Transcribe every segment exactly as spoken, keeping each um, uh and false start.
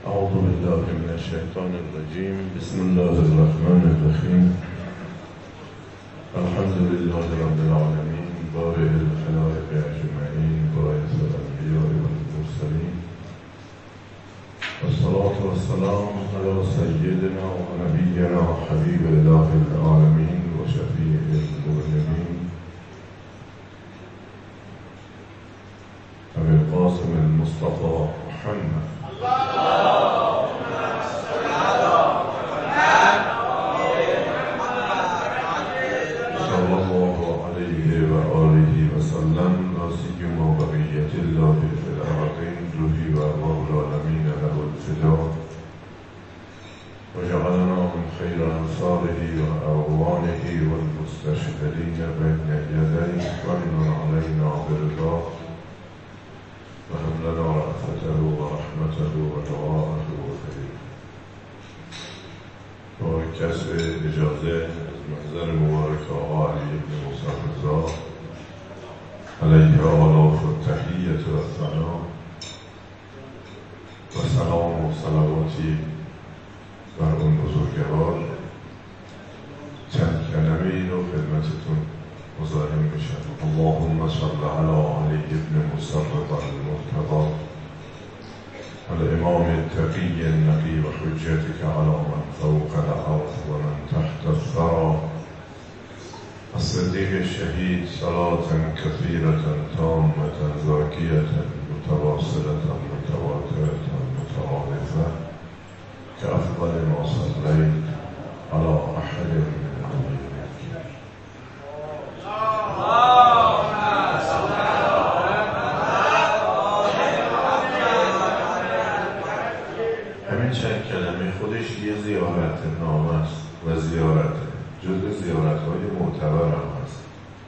أعوذ بالله من الشيطان الرجيم. بسم الله الرحمن الرحيم. الحمد لله رب العالمين بارئ الخلائق أجمعين باعث الأنبياء والمرسلين، والصلاة والسلام على سيدنا ونبينا حبيب الله العالمين وشفيع المذنبين أبي القاسم المصطفى محمد صلى الله عليه وآله وسلم، لا سيما بقية الله في الأرضين روحي وأرواح العالمين له الفداء، وجعلنا من خير أنصاره وأعوانه والمستشهدين بين يديه، ومن علينا برضاه، وهب لنا رأفته ورحمته ودعاءه وخيره. با کسب اجازه از محضر مبارک آقا علی بن موسی رضا علیه آلاف التحیة و الثنا و سلام و صلواتی بر اون بزرگوار چند کلمه ای رو خدمتتون مزاحم میشم. اللهم صل علی علی بن موسی رضا المرتضی الامام التقی النقی و حجتك على من فوق الارض و من تحت الثرى الصدیق الشهید صلاة كثيرة تامة زاكية متواصلة متواترة مترادفة كأفضل ما صليت على أحد من همین چند کلمه خودش یه زیارت نامه است و زیارت جزء زیارت‌های معتبر هم هست.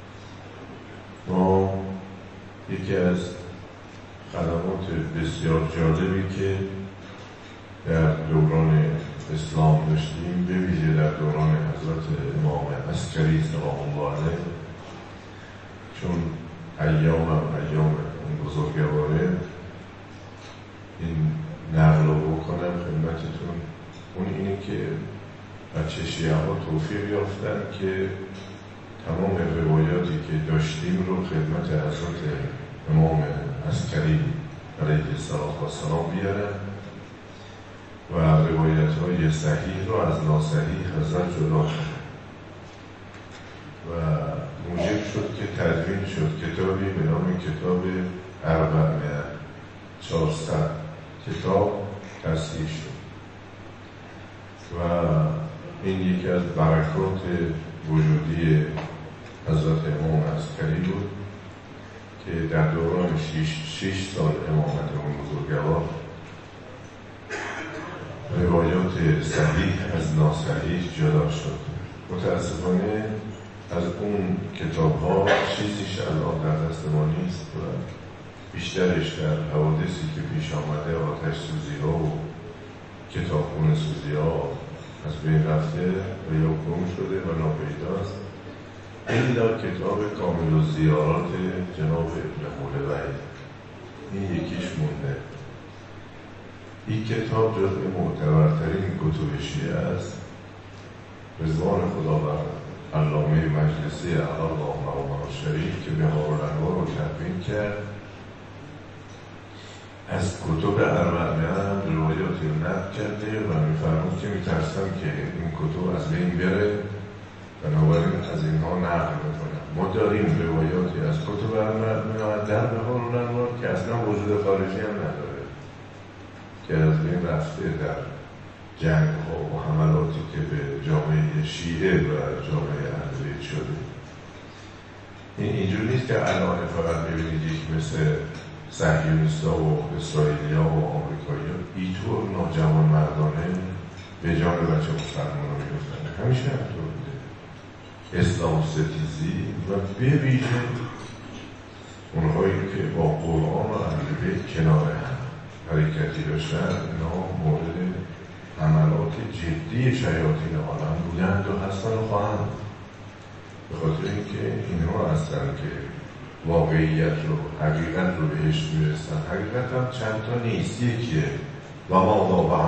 ما یکی از خدمات بسیار جالبی که در دوران اسلام داشتیم، به ویژه در دوران حضرت امام عسکری سلام الله علیه، چون ایام هم ایام اون بزرگواره، این نقل رو بکنم خدمتتون. اون اینه که بچه شیعه ها توفیق یافتن که تمام روایاتی که داشتیم رو خدمت حضرت امام عسکری علیه السلام بیارن و روایت های صحیح رو از ناصحیح حضرت جدا شد و موجب شد که تدوین شد کتابی به نام کتاب اربعمائه، چهارصد کتاب تصحیح شد و این یکی از برکات وجودی حضرت امام عسکری بود که در دوران شیش, شیش سال امامت اون بزرگوار روایات صحیح از ناصحیح جدا شد. متاسفانه از اون کتاب ها چیزیش الان در دست ما نیست و بیشترش در حوادثی که پیش آمده، آتش سوزی ها و کتابخونه سوزی ها از بین رفته و یا گم شده و ناپیداست. الا کتاب کامل الزیارات جناب ابن خلوی، این یکیش مونده. این کتاب جزء معتبرترین کتب شیعه است. رضوان خدا بر علامه مجلسی اعلی الله مقامه الشریف که بهارالانوار رو تدوین کرد، از کتب اربعمائه هم روایاتی رو نقل کرده و میفرمود که میترسم که این کتب از بین بره، بنابراین از اینها نقل میکنم. ما داریم روایاتی از کتب اربعمائه در بهارالانوار که اصلا وجود خارجی هم نداره، که از بین رفته در جنگ ها و حملاتی که به جامعه شیعه و جامعه اهل بیت شده. این اینجور نیست که الان فقط ببینید یک مثل صهیونیست‌ها و اسرائیلی‌ها و آمریکایی‌ها اینطور ناجوان مردانه به جان بچه مسلمان‌ها می‌افتند. همیشه همینطور بوده. اسلام ستیزی و به ویژه اونهایی که با قرآن و اهل بیت کنار هم حرکتی داشتن، اینا مورد حملات جدی شیاطین عالم بودند و هستن و خواهند. به خاطر اینکه اینها هستن که واقعیت رو، حقیقت رو بهش میرسن. حقیقت هم چند تا نیست، یکیه و ما با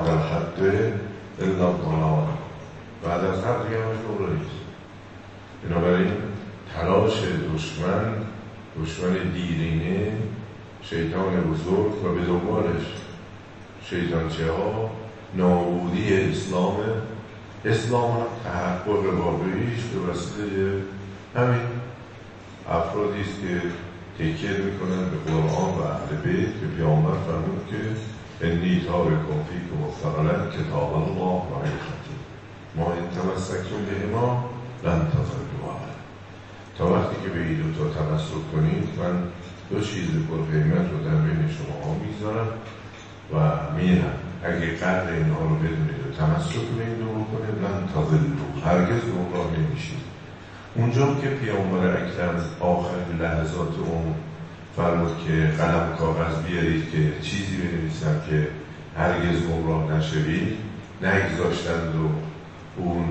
بعد الحق الا الضلال، بعد از حق دیگه همش گمراهی است. بنابراین تلاش دشمن، دشمن دیرینه، شیطان بزرگ و به دنبالش شیطانچه ها، نابودی اسلام. اسلام هم تحقق واقعیش به وسیله همین افرادی است که تکیه میکنن به قرآن و اهل بیت که پیامبر فرمود که انی تارکم فیکم فقلا کتاب الله و حقیقتی ما ان تمسکتم بهما لن تضلوا ابدا. تا وقتی که به این دو تا تمسک کنید من دو چیز پرقیمت رو در بین شما ها میذارم و میرم. اگه قدر اینها رو بدونید و تمسک به این دو بکنید لن تضلوا، هرگز گمراه نمیشید. اونجا که پیامبر اکرم آخرین لحظات اون فرمود که قلم کاغذ بیارید که چیزی بنویسم که هرگز گمراه نشوید، نگذاشتند و اون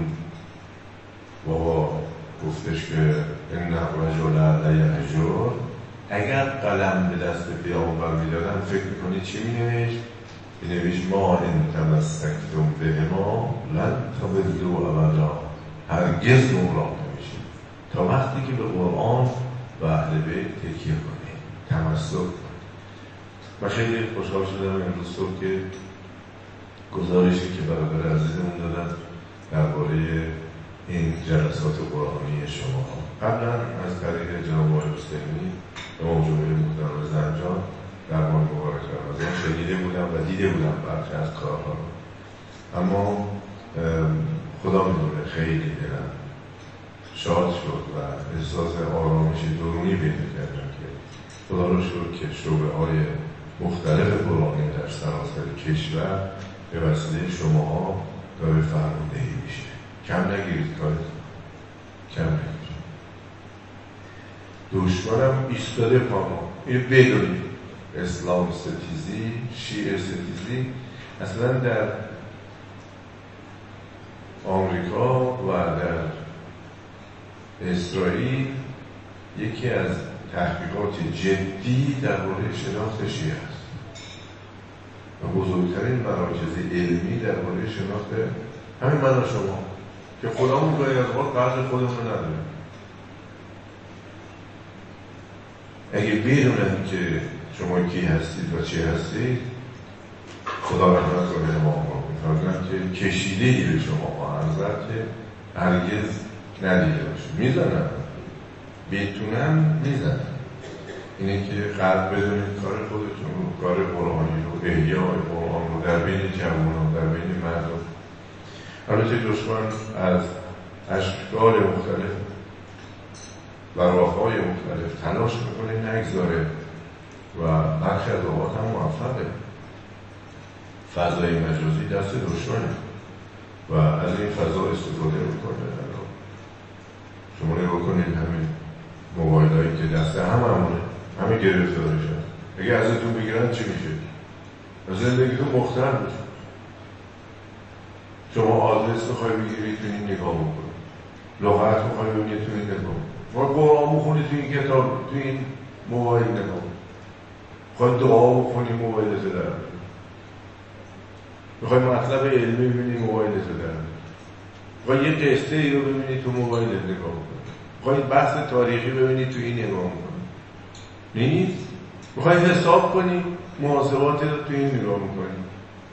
بابا گفتش که این رجل لیهجر، اگر قلم به دست پیامبر میدادن فکر میکنید چی مینوشت؟ بنوشت ما ان تمسکتم بهما لن تضلوا ابدا، هرگز گمراه نمیشید تا وقتی که به قرآن و اهل بیت تکیه کنید، تمسک کنید. من خیلی خوشحال شدم امروز صبح که گزارشی که برادر عزیزمون دادن درباره این جلسات قرآنی شما قبلا از طریق جناب آقای حسینی امام جمهوری محترم زنجان در ماه مبارک رمضان شنیده بودم و دیده بودم برخی از کارها رو، اما خدا میدونه خیلی دلم شاد شد و احساس آرامش درونی پیدا کردم که خدا رو شکر که شعبه های مختلف قرآنی در سراسر کشور به وسیله شماها داره فرماندهی میشه. کم نگیرید کارت، کم نگیرید. دشمنم ایستاده پا ما، این بدونید اسلام ستیزی، شیعه ستیزی اصلا در آمریکا و در اسرائیل یکی از تحقیقات جدی درباره شناخت شیعه است و بزرگترین مراکز علمی درباره شناخت همین من و شما که خودمون گاهی از وقت قدر خودمون نداریم. اگه بدونن که شما کی هستید و چی هستید، خدا رحمت کنه ما می‌فرمایند که کشیده‌ای به شما با حضرت هرگز ندیده باشید. میزنن، بتونن میزنن. اینه که قلب بدونید کار خودتون رو، کار قرآنی رو، احیای قرآن رو در بین جوانان، در بین مردم. البته دشمن از اشکال مختلف و راه‌های مختلف تلاش میکنه نگذاره و برخی از اوقات هم موفقه. فضای مجازی دست دشمنه و از این فضا استفاده میکنه. شما نگاه کنید همین موبایلایی که دست همه همونه، همه گرفتارش هست. اگه ازتون بگیرن چی میشه؟ زندگیتون مختل میشه. شما آدرس بخوای بگیرید تو این نگاه بکنید، لغت بخوای بگیرید تو این نگاه، ما قرآن بخونید تو این کتاب، تو این موبایل نگاه، خواهید دعا بکنید موبایلت در میخواید مطلب علمی ببینید موبایلت در میخواید یه قصه ای رو ببینید تو موبایلت نگاه بکنید، میخواید بحث تاریخی ببینید تو این نگاه بکنید، نیست؟ میخواید حساب کنید محاسبات رو تو این نگاه بکنید.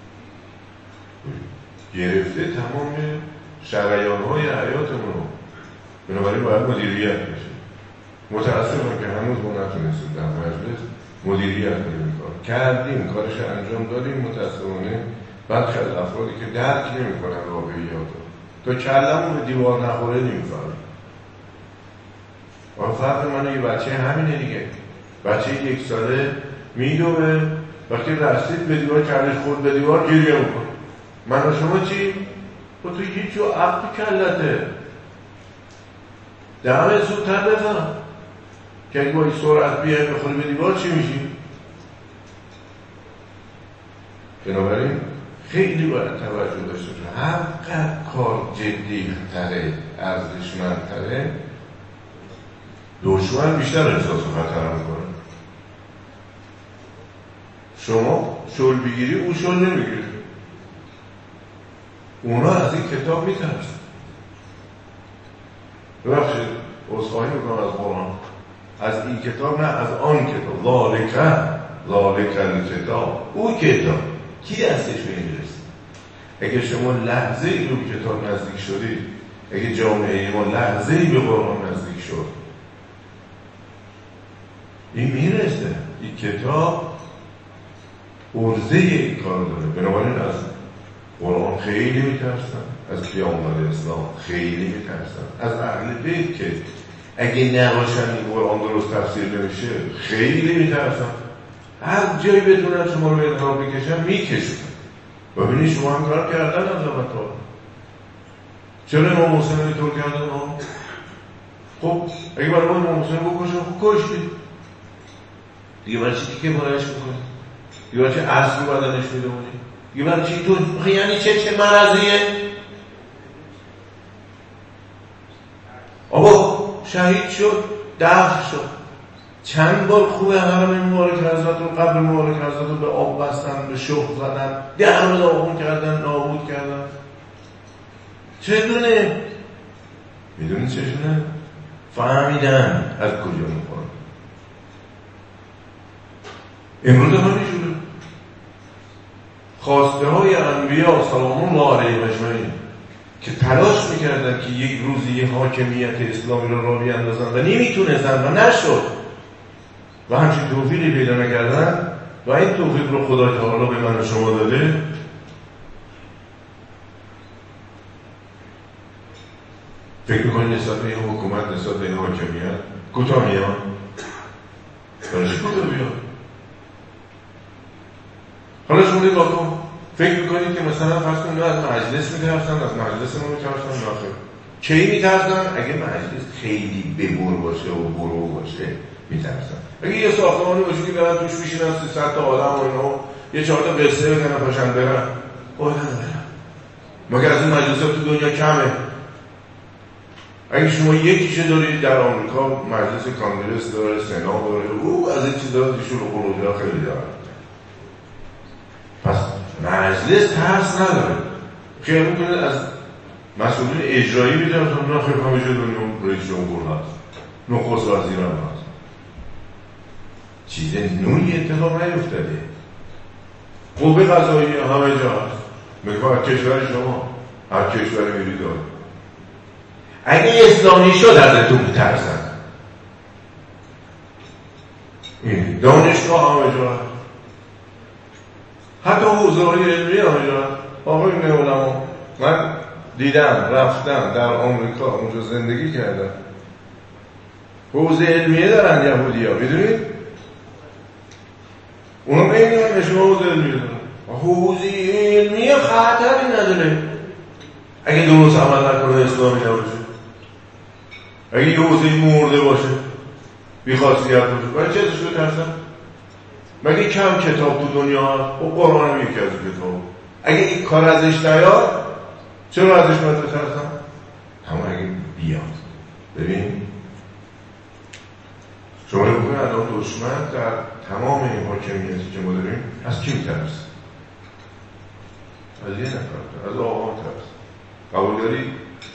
گرفته تمام شریان‌های حیاتمون رو. بنابراین باید مدیریت بشه. متاسفم که هنوز ما نتونستیم در مجلس مدیریت کنیم کار. کردیم، کارش انجام دادیم، متاسفانه برخی از افرادی که درک نمی‌کنن واقعیات رو. تا کلمون به دیوار نخوره نمی‌فهمیم. و فرق من و یه بچه همینه دیگه. بچه یک ساله میدوه، وقتی رسید به دیوار کلش خورد به دیوار گریه می‌کنه. من و شما چی؟ تو تو هیچ جو عقل کلته دمه زودتر بزن که اگه با این سرعت بیایی بخوری به دیوار چی میشی؟ بنابراین خیلی باید توجه داشته باشه. هر قدر کار جدی تره، ارزشمندتره، دشمن بیشتر احساس خطر میکنه. شما شل بگیری او شل نمیگیری. اونا از این کتاب میترسن. ببخشید عذرخواهی میکنم از قرآن، از این کتاب نه، از آن کتاب. ذالک ذالک الکتاب، او کتاب کی دستش به این رسید؟ اگه شما لحظه ای رو کتاب نزدیک شدید، اگه جامعه ما لحظه ای به قرآن نزدیک شد، این میرسه. این کتاب عرضه این کار داره. بنابراین از قرآن خیلی میترسن، از پیامبر اسلام خیلی میترسن، از اهل بیت که اگه نباشن این قرآن درست تفسیر نمیشه خیلی میترسن. هر جایی بتونن شما رو به انحراف بکشن میکشن. ببینید شما هم کار کردن از آمدها. چرا امام حسین رو طور کردن ها؟ خب اگه برای ما امام حسین بکشن خب کشتید دیگه. برای چی تیکه برایش بکنید؟ دیگه برای چی اصل رو بدنش میدونید؟ دیگه برای چی تو یعنی چه چه مرضیه؟ آبا شهید شد، دفن شد، چند بار خوبه حرم مبارک حضرت رو، قبر مبارک حضرت رو به آب بستن، به شخ زدن، در رو داغون کردن، نابود کردن. چه میدونی چشونه؟ فهمیدن از کجا میخوان. امروز هم میشونه خواسته های انبیا سلام الله علیهم اجمعین که تلاش میکردن که یک روزی یک حاکمیت اسلامی رو راه بیاندازن و نمیتونستن و نشد و همچین توفیقی پیدا نکردن و این توفیق رو خدا تعالی به من و شما داده. فکر میکنید نسبت به این حکومت، نسبت به این حاکمیت کوتاه میان؟ برای چی کوتاه میان؟ حالا شما دید واکن فکر میکنید که مثلا فرض کنید از مجلس میترسن، از مجلس ما میترسن؟ ناخیر. کی میترسن؟ اگه مجلس خیلی ببر باشه و برو باشه میترسن. اگه یه ساختمانی باشه که برن توش میشینن سیصد تا آدم و اینو یه چهار تا قصه بزنن پاشن برن، آدم برن. مگر از این مجلس تو دنیا کمه؟ اگه شما یکیشه دارید در آمریکا، مجلس کانگرس داره، سنا داره، او از این چیزا دیشون خروجا خیلی داره. پس مجلس ترس نداره. خیلی میکنید از مسئولین اجرایی بیدن نه خیلی همیشه دنیا رئیس جمهور هست، نخست وزیر هم هست. چیز نوعی اتفاق نیفتاده. قوه قضایی همه جا هست. میگه هر کشور شما هر کشور میری داره. اگه اسلامی شد ازتون بترسن. این دانشگاه همه جا هست. حتی حوزه های علمی همه جا هست. آقای علما من دیدم، رفتم در آمریکا اونجا زندگی کردم. حوزه علمیه دارن یهودی ها، میدونید؟ اونا بگیرن شما حوزه علمیه دارن. حوزه علمیه خطری نداره اگه درست عمل نکنه، اسلامی نباشه، اگه یه حوزه مرده باشه، بی خاصیت باشه. برای چه ازش بترسن؟ مگه کم کتاب تو دنیا هست؟ و قرآن هم یکی از کتاب. اگه این کار ازش نیاد چرا ازش باید بترسن؟ همه اگه بیاد. ببین شما رو بکنه الان دشمن در تمام این حاکمیتی که ما داریم از کی میترس؟ از یه نفر، از آقا ترس. قبول داری؟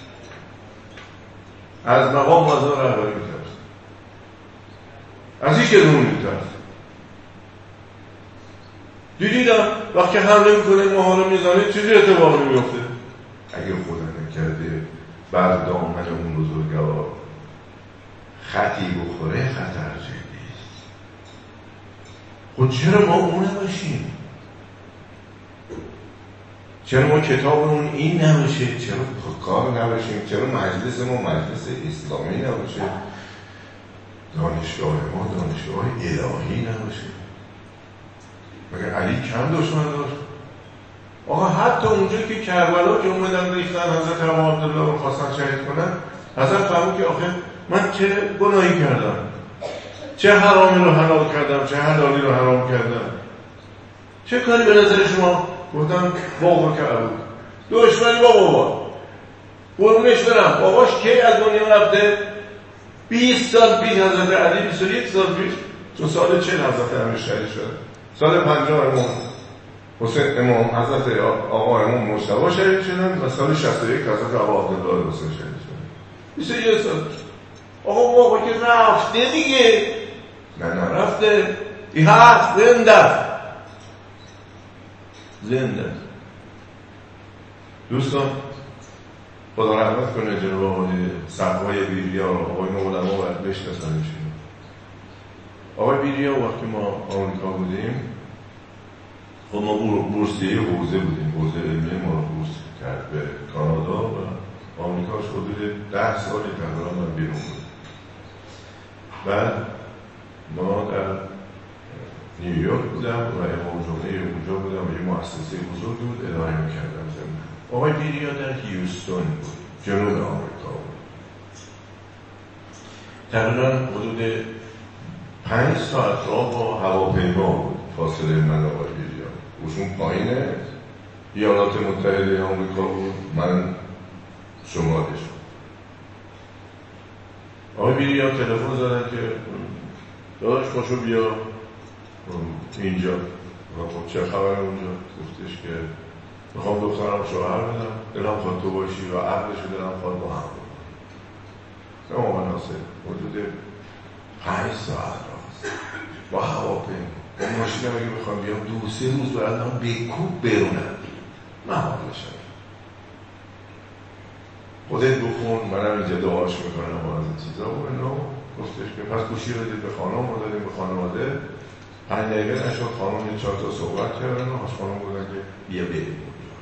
از مقام وزن رهبری میترس، از هیچ که دون میترس. دیدیدم وقتی حمله میکنه ماها رو میزنه چیزی اتفاق نمیفته. اگه خدا نکرده بر دامن اون بزرگوار خطی بخوره خطر جدیست. خود چرا ما اون نباشیم؟ چرا ما کتابمون این نباشه؟ چرا کار نباشیم؟ چرا مجلس ما مجلس اسلامی نباشه؟ دانشگاه ما دانشگاه الهی نباشه؟ مگر علی کم دشمن داشت؟ آقا حتی اونجا که کربلا که اومدن ریختن حضرت امام عبدالله رو خواستن شهید کنن، حضرت فرمود که آخه من چه گناهی کردم؟ چه حرامی رو حلال کردم؟ چه حلالی رو حرام کردم؟ چه کاری به نظر شما؟ گفتم بابا که بود دشمنی با بابا قربونش برم. باباش کی از دنیا رفته؟ بیست سال پیش حضرت علی، بیست و یک سال پیش، چون سال چه حضرت امیر شهید شده؟ سال پنجاه امام. حسین امام حضرت آقا امام مجتبی شهید شدن و سال شصت و یک حضرت آقا عبدالله حسین شهید شدن. بیست و یک سال. آقا بابا که رفته دیگه. نه نرفته. این هست زنده زنده. دوستان خدا رحمت کنه جناب آقای صفای بیریا، آقای علما باید بشناسنشون. آقای بیریا وقتی ما آمریکا بودیم، خب ما بورسیه حوزه بودیم، حوزه علمی ما رو بورس کرد به کانادا و آمریکاش حدود ده سالی تقریبا من بیرون بود. بعد ما در نیویورک بودم و امام جمعه اونجا بودم و یه مؤسسه بزرگ بود اداره میکردم زمین. آقای بیریا در هیوستون بود، جنوب آمریکا بود. تقریبا حدود پنج ساعت راه با هواپیما بود فاصله من و آقای بیریا. اوشون پایینه ایالات متحده آمریکا بود، من شمالش. آقای بیریا تلفن زدن که داداش پاشو بیا اینجا. خب چه خبر اونجا؟ گفتش که میخوام دخترم شوهر بدم، دلم خواهد تو باشی و عقلش دلم خواهد با هم بود. امام ناصر حدود پنج ساعت راست با هواپیما با ماشینم اگه میخوام بیام دو سه روز برندم بکوب برونم محال بشم. خودت بخون، منم اینجا دعاش میکنم و از این چیزا و اینو. گفتش که پس گوشی رو دید به خانم و دادیم به خانواده. پنج دقیقه نشد خانم یه چهار تا صحبت کردن و هاش خانم بودن که بیا بریم.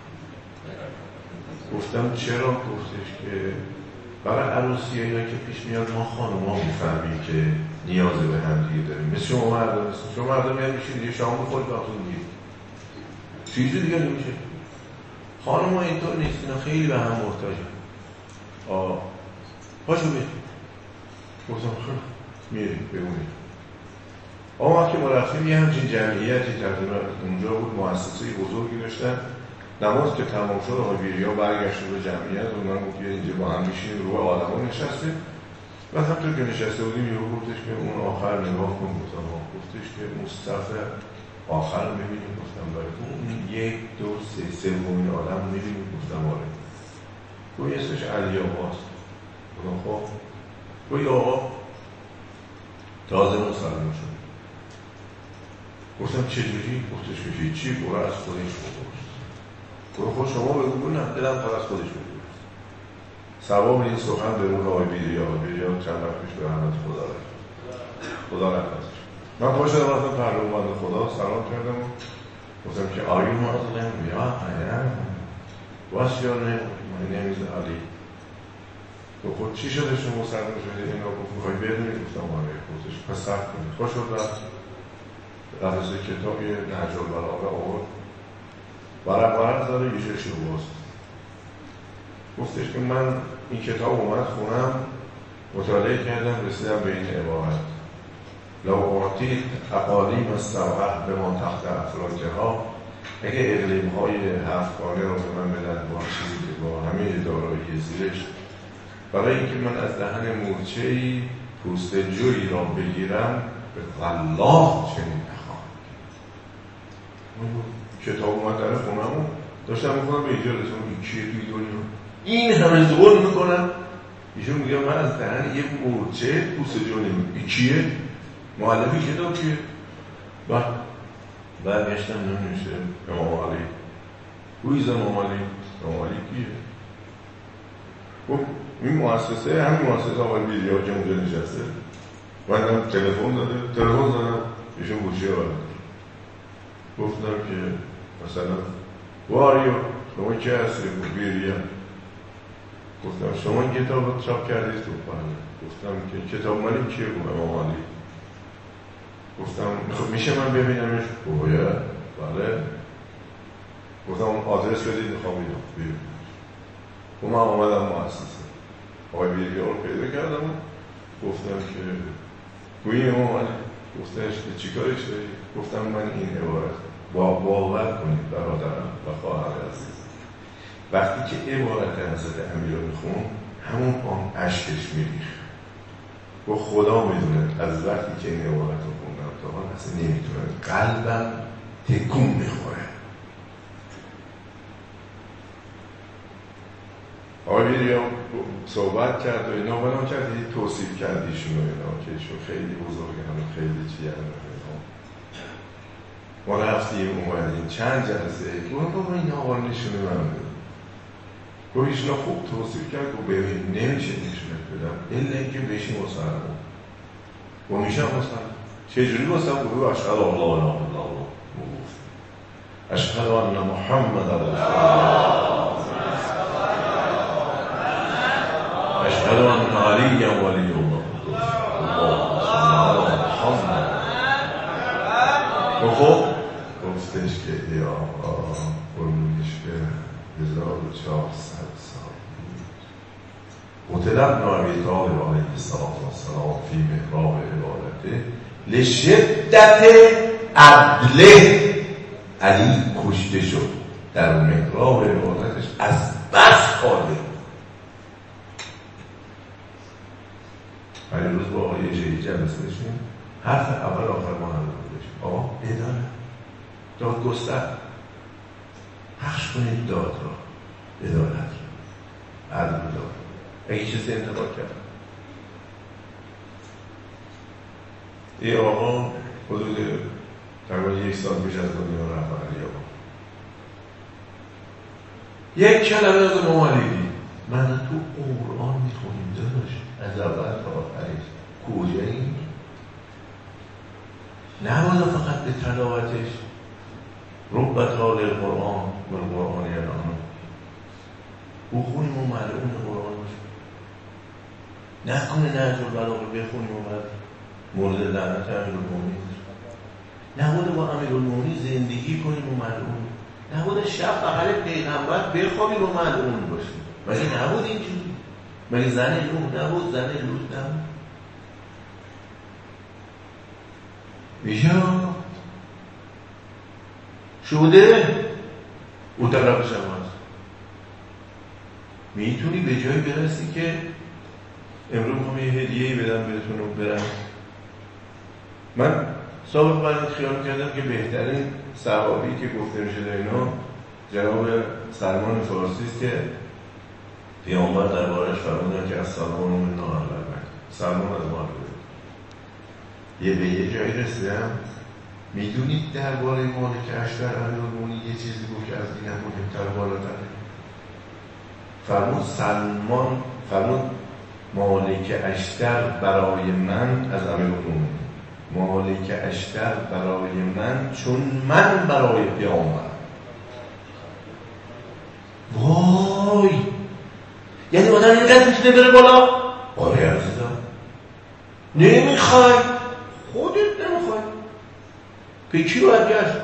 گفتم چرا؟ گفتش که برای عروسی اینا که پیش میاد ما خانم ها میفهمیم که نیاز به هم دیگه داریم. مثل شما مردم هستیم، شما مردم میاد میشین یه شام بخورید باقتون میگید چیزی دیگه نمیشه. خانم ها اینطور نیست، اینا خیلی به هم محتاجن. آه پاشو بریم. گفتم خب میریم بگونیم. آقا وقتی ما رفتیم یه همچین جمعیتی تقریبا اونجا بود، مؤسسه بزرگی داشتن. نماز که تمام شد آقای بیریا برگشت به جمعیت و من گفت اینجا با هم میشینیم رو آدما نشسته. و همونطور که نشسته بودیم یهو گفتش که اون آخر نگاه کن. گفتم گفتش که مصطفی آخر میبینیم. گفتم برای تو اون یک دو سه سومین آدم میبینیم. گفتم آره. گوی اسمش علی آقاست. گفتم خب گوی آقا تازه مسلمان شد. گفتم چجوری؟ گفتش که هیچی، برو از خودش بگوش. برو خود شما بگو. نه دلم پر از خودش بگو. ثواب این سخن به اون آقای بیریا. بیریا چند وقت پیش به رحمت خدا رفت. خدا رحمتش. من پا شدم رفتم پرلو بند خدا سلام کردم و گفتم که are you Muslim? Yeah, I am. What's your name? My name is Ali. گفت چی شده شما سرمون شده اینا؟ گفت میخوایی بدونی؟ گفتم آره. گفتش پس صبر کنید. پا شد رفت رفت کتابی نهج البلاغه آورد ورق ورق داره یه شش رو باز. گفتش که من این کتاب اومد خونم مطالعه کردم رسیدم به این عبارت لو اعطیت اقالیم السبع بما تحت افلاکها. اگه اقلیم های هفتگانه رو به من بدن با چیزی که با همه دارایی زیرش، برای اینکه من از دهن مورچه‌ای پوست جویی را بگیرم به والله چنین نخواهم. کتاب اومد در خونم داشتم میکنم به اینجا رسیم این کیه توی دنیا این همه ظلم میکنن. ایشون میگه من از دهن یک مورچه پوست جو نمیم. این کیه؟ معلمی کتاب کیه؟ بعد برگشتم نمیشه امام علی. کویز امام علی؟ امام علی کیه؟ خب این مؤسسه همین مؤسسه آقای بیریا که اونجا نشسته. من هم تلفن داده تلفن دادم ایشون گوشی رو برد. گفتم که مثلا واریو شما که هستی؟ بیریا. گفتم شما این کتاب رو چاپ کردید؟ گفتم که کتاب مالی کیه؟ گفتم امام علی. گفتم خب میشه من ببینمش؟ باید. بله. گفتم آدرس بدید میخوام ببینم. و من آمدم مؤسسه آقای بیریا رو پیدا کردم. گفتم که گویی امام علی. گفتنش که چی کارش داری؟ گفتم من این عبارت با باور کنید برادرم و خواهر عزیز، وقتی که عبارت حضرت امیر رو میخون همون آن اشکش میریخ و خدا میدونه از وقتی که این عبارت رو خوندم تا حال اصلا نمیتونم قلبم تکون میخوره. آقای ویدیو صحبت کرد و اینا بنا کردی توصیف کردیشون و اینا که ایشون خیلی بزرگه همه خیلی چیه اینا ما رفتیم اومدیم چند جلسه گفتم بابا این آقا نشونه من بود گفت ایشون خوب توصیف کرد و ببین نمیشه نشونت بدم الا اینکه بشی مسلمان و میشم مسلمان چجوری گفتم گفت اشهد ان لا اله الا الله اشهد ان محمد رسول الله اشهد ان علی ولی الله خب گفتش که ای آقا برونش که هزار و چهارصد سال قتل ابن ابی طالب علیه السلام فی محراب عبادته لشدت عدله علی کشته شد در محراب عبادتش از بس خاله ولی روز با آقای شهید جلسه بشیم حرف اول آخر ما هم بشیم آقا اداره داد گستر پخش کنید داد را ادارت را عدل داد اگه چیزی انتقاد کرد یه آقا حدود تقریبا یک سال پیش از دنیا رفت علی آقا یک کلمه از نومالیدی من تو قرآن میخونیم داداش از اول تا آخرش کجایی؟ نباید فقط به تلاوتش ربط حال القرآن و القرآن الان بخونیم و معلوم قرآن باشه نکنه نهج البلاغه بخونیم و بعد مورد لعنت امیرالمومنین نباید با امیرالمومنین زندگی کنیم و معلوم نباید شب بغل پیغمبر بخوابیم و معلوم باشیم مگه نبود اینجوری مگه زن نوح نبود زن لوط نبود میشه شده او طرف شماست میتونی به جایی برسی که امروز هم یه هدیه‌ای بدم بهتون و برم من سابق برای خیال کردم که بهترین صحابی که گفته میشه در اینا جناب سلمان فارسی است که پیامبر دربارش فرمودن که از سلمان من ناهلبن سلمان از ما یه به یه جایی رسیدم میدونید درباره مالک اشتر امیرالمومنین یه چیزی گفت که از این هم مهمتر بالاتره فرمود سلمان فرمود مالک اشتر برای من از امیرالمومنین مالک اشتر برای من چون من برای پیامبر وای یعنی آدم اینقدر میتونه بره بالا آره عزیزم نمیخوای خودت نمیخوای به کی باید گشت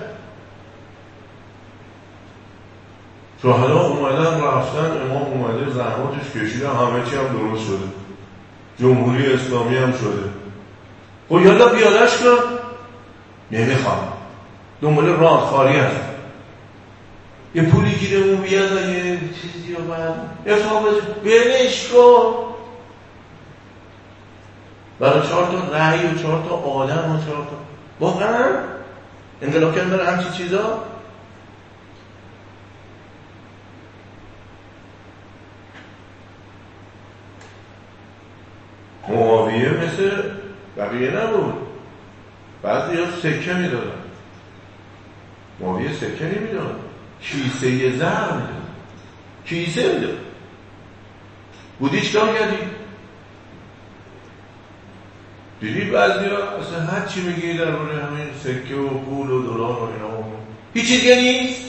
شهدا اومدن رفتن امام اومده زحماتش کشیدن همه چی هم درست شده جمهوری اسلامی هم شده خب یالا بیادش کن نمیخوام دنبال راندخاری هست یه پولی گیرمون بیاد و یه چیزی رو باید افاقش بینش کن برای چهار تا رأی و چهار تا آدم و چهار تا واقعا انقلاب کردن برای همچین چیزا معاویه مثل بقیه نبود بعضی ها سکه میدادن معاویه سکه نمیداد کیسه یه زر میداد کیسه میداد بودی چکار کردی؟ دیدی بعضی ها اصلا هر چی میگی در مورد همین سکه و پول و دلار و اینا هیچ چیزی نیست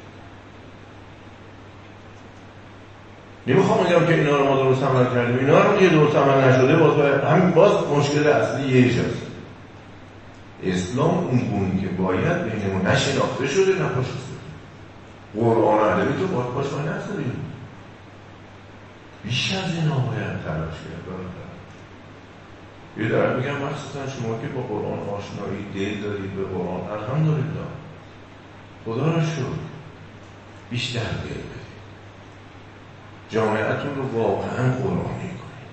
نمیخوام بگم که اینا رو ما درست عمل کردیم اینا رو که درست عمل نشده باز همین باز مشکل اصلی یه جاست اسلام اون گونی که باید بینمون نشناخته شده نپاشسته قرآن عربی تو باید باش باید نستدیم بیش از اینا باید تلاش کرد برادر یه دارم میگم مخصوصا شما که با قرآن آشنایی دل دارید به قرآن الحمدلله خدا را شکر بیشتر دل بدید جامعتون رو واقعا قرآنی کنید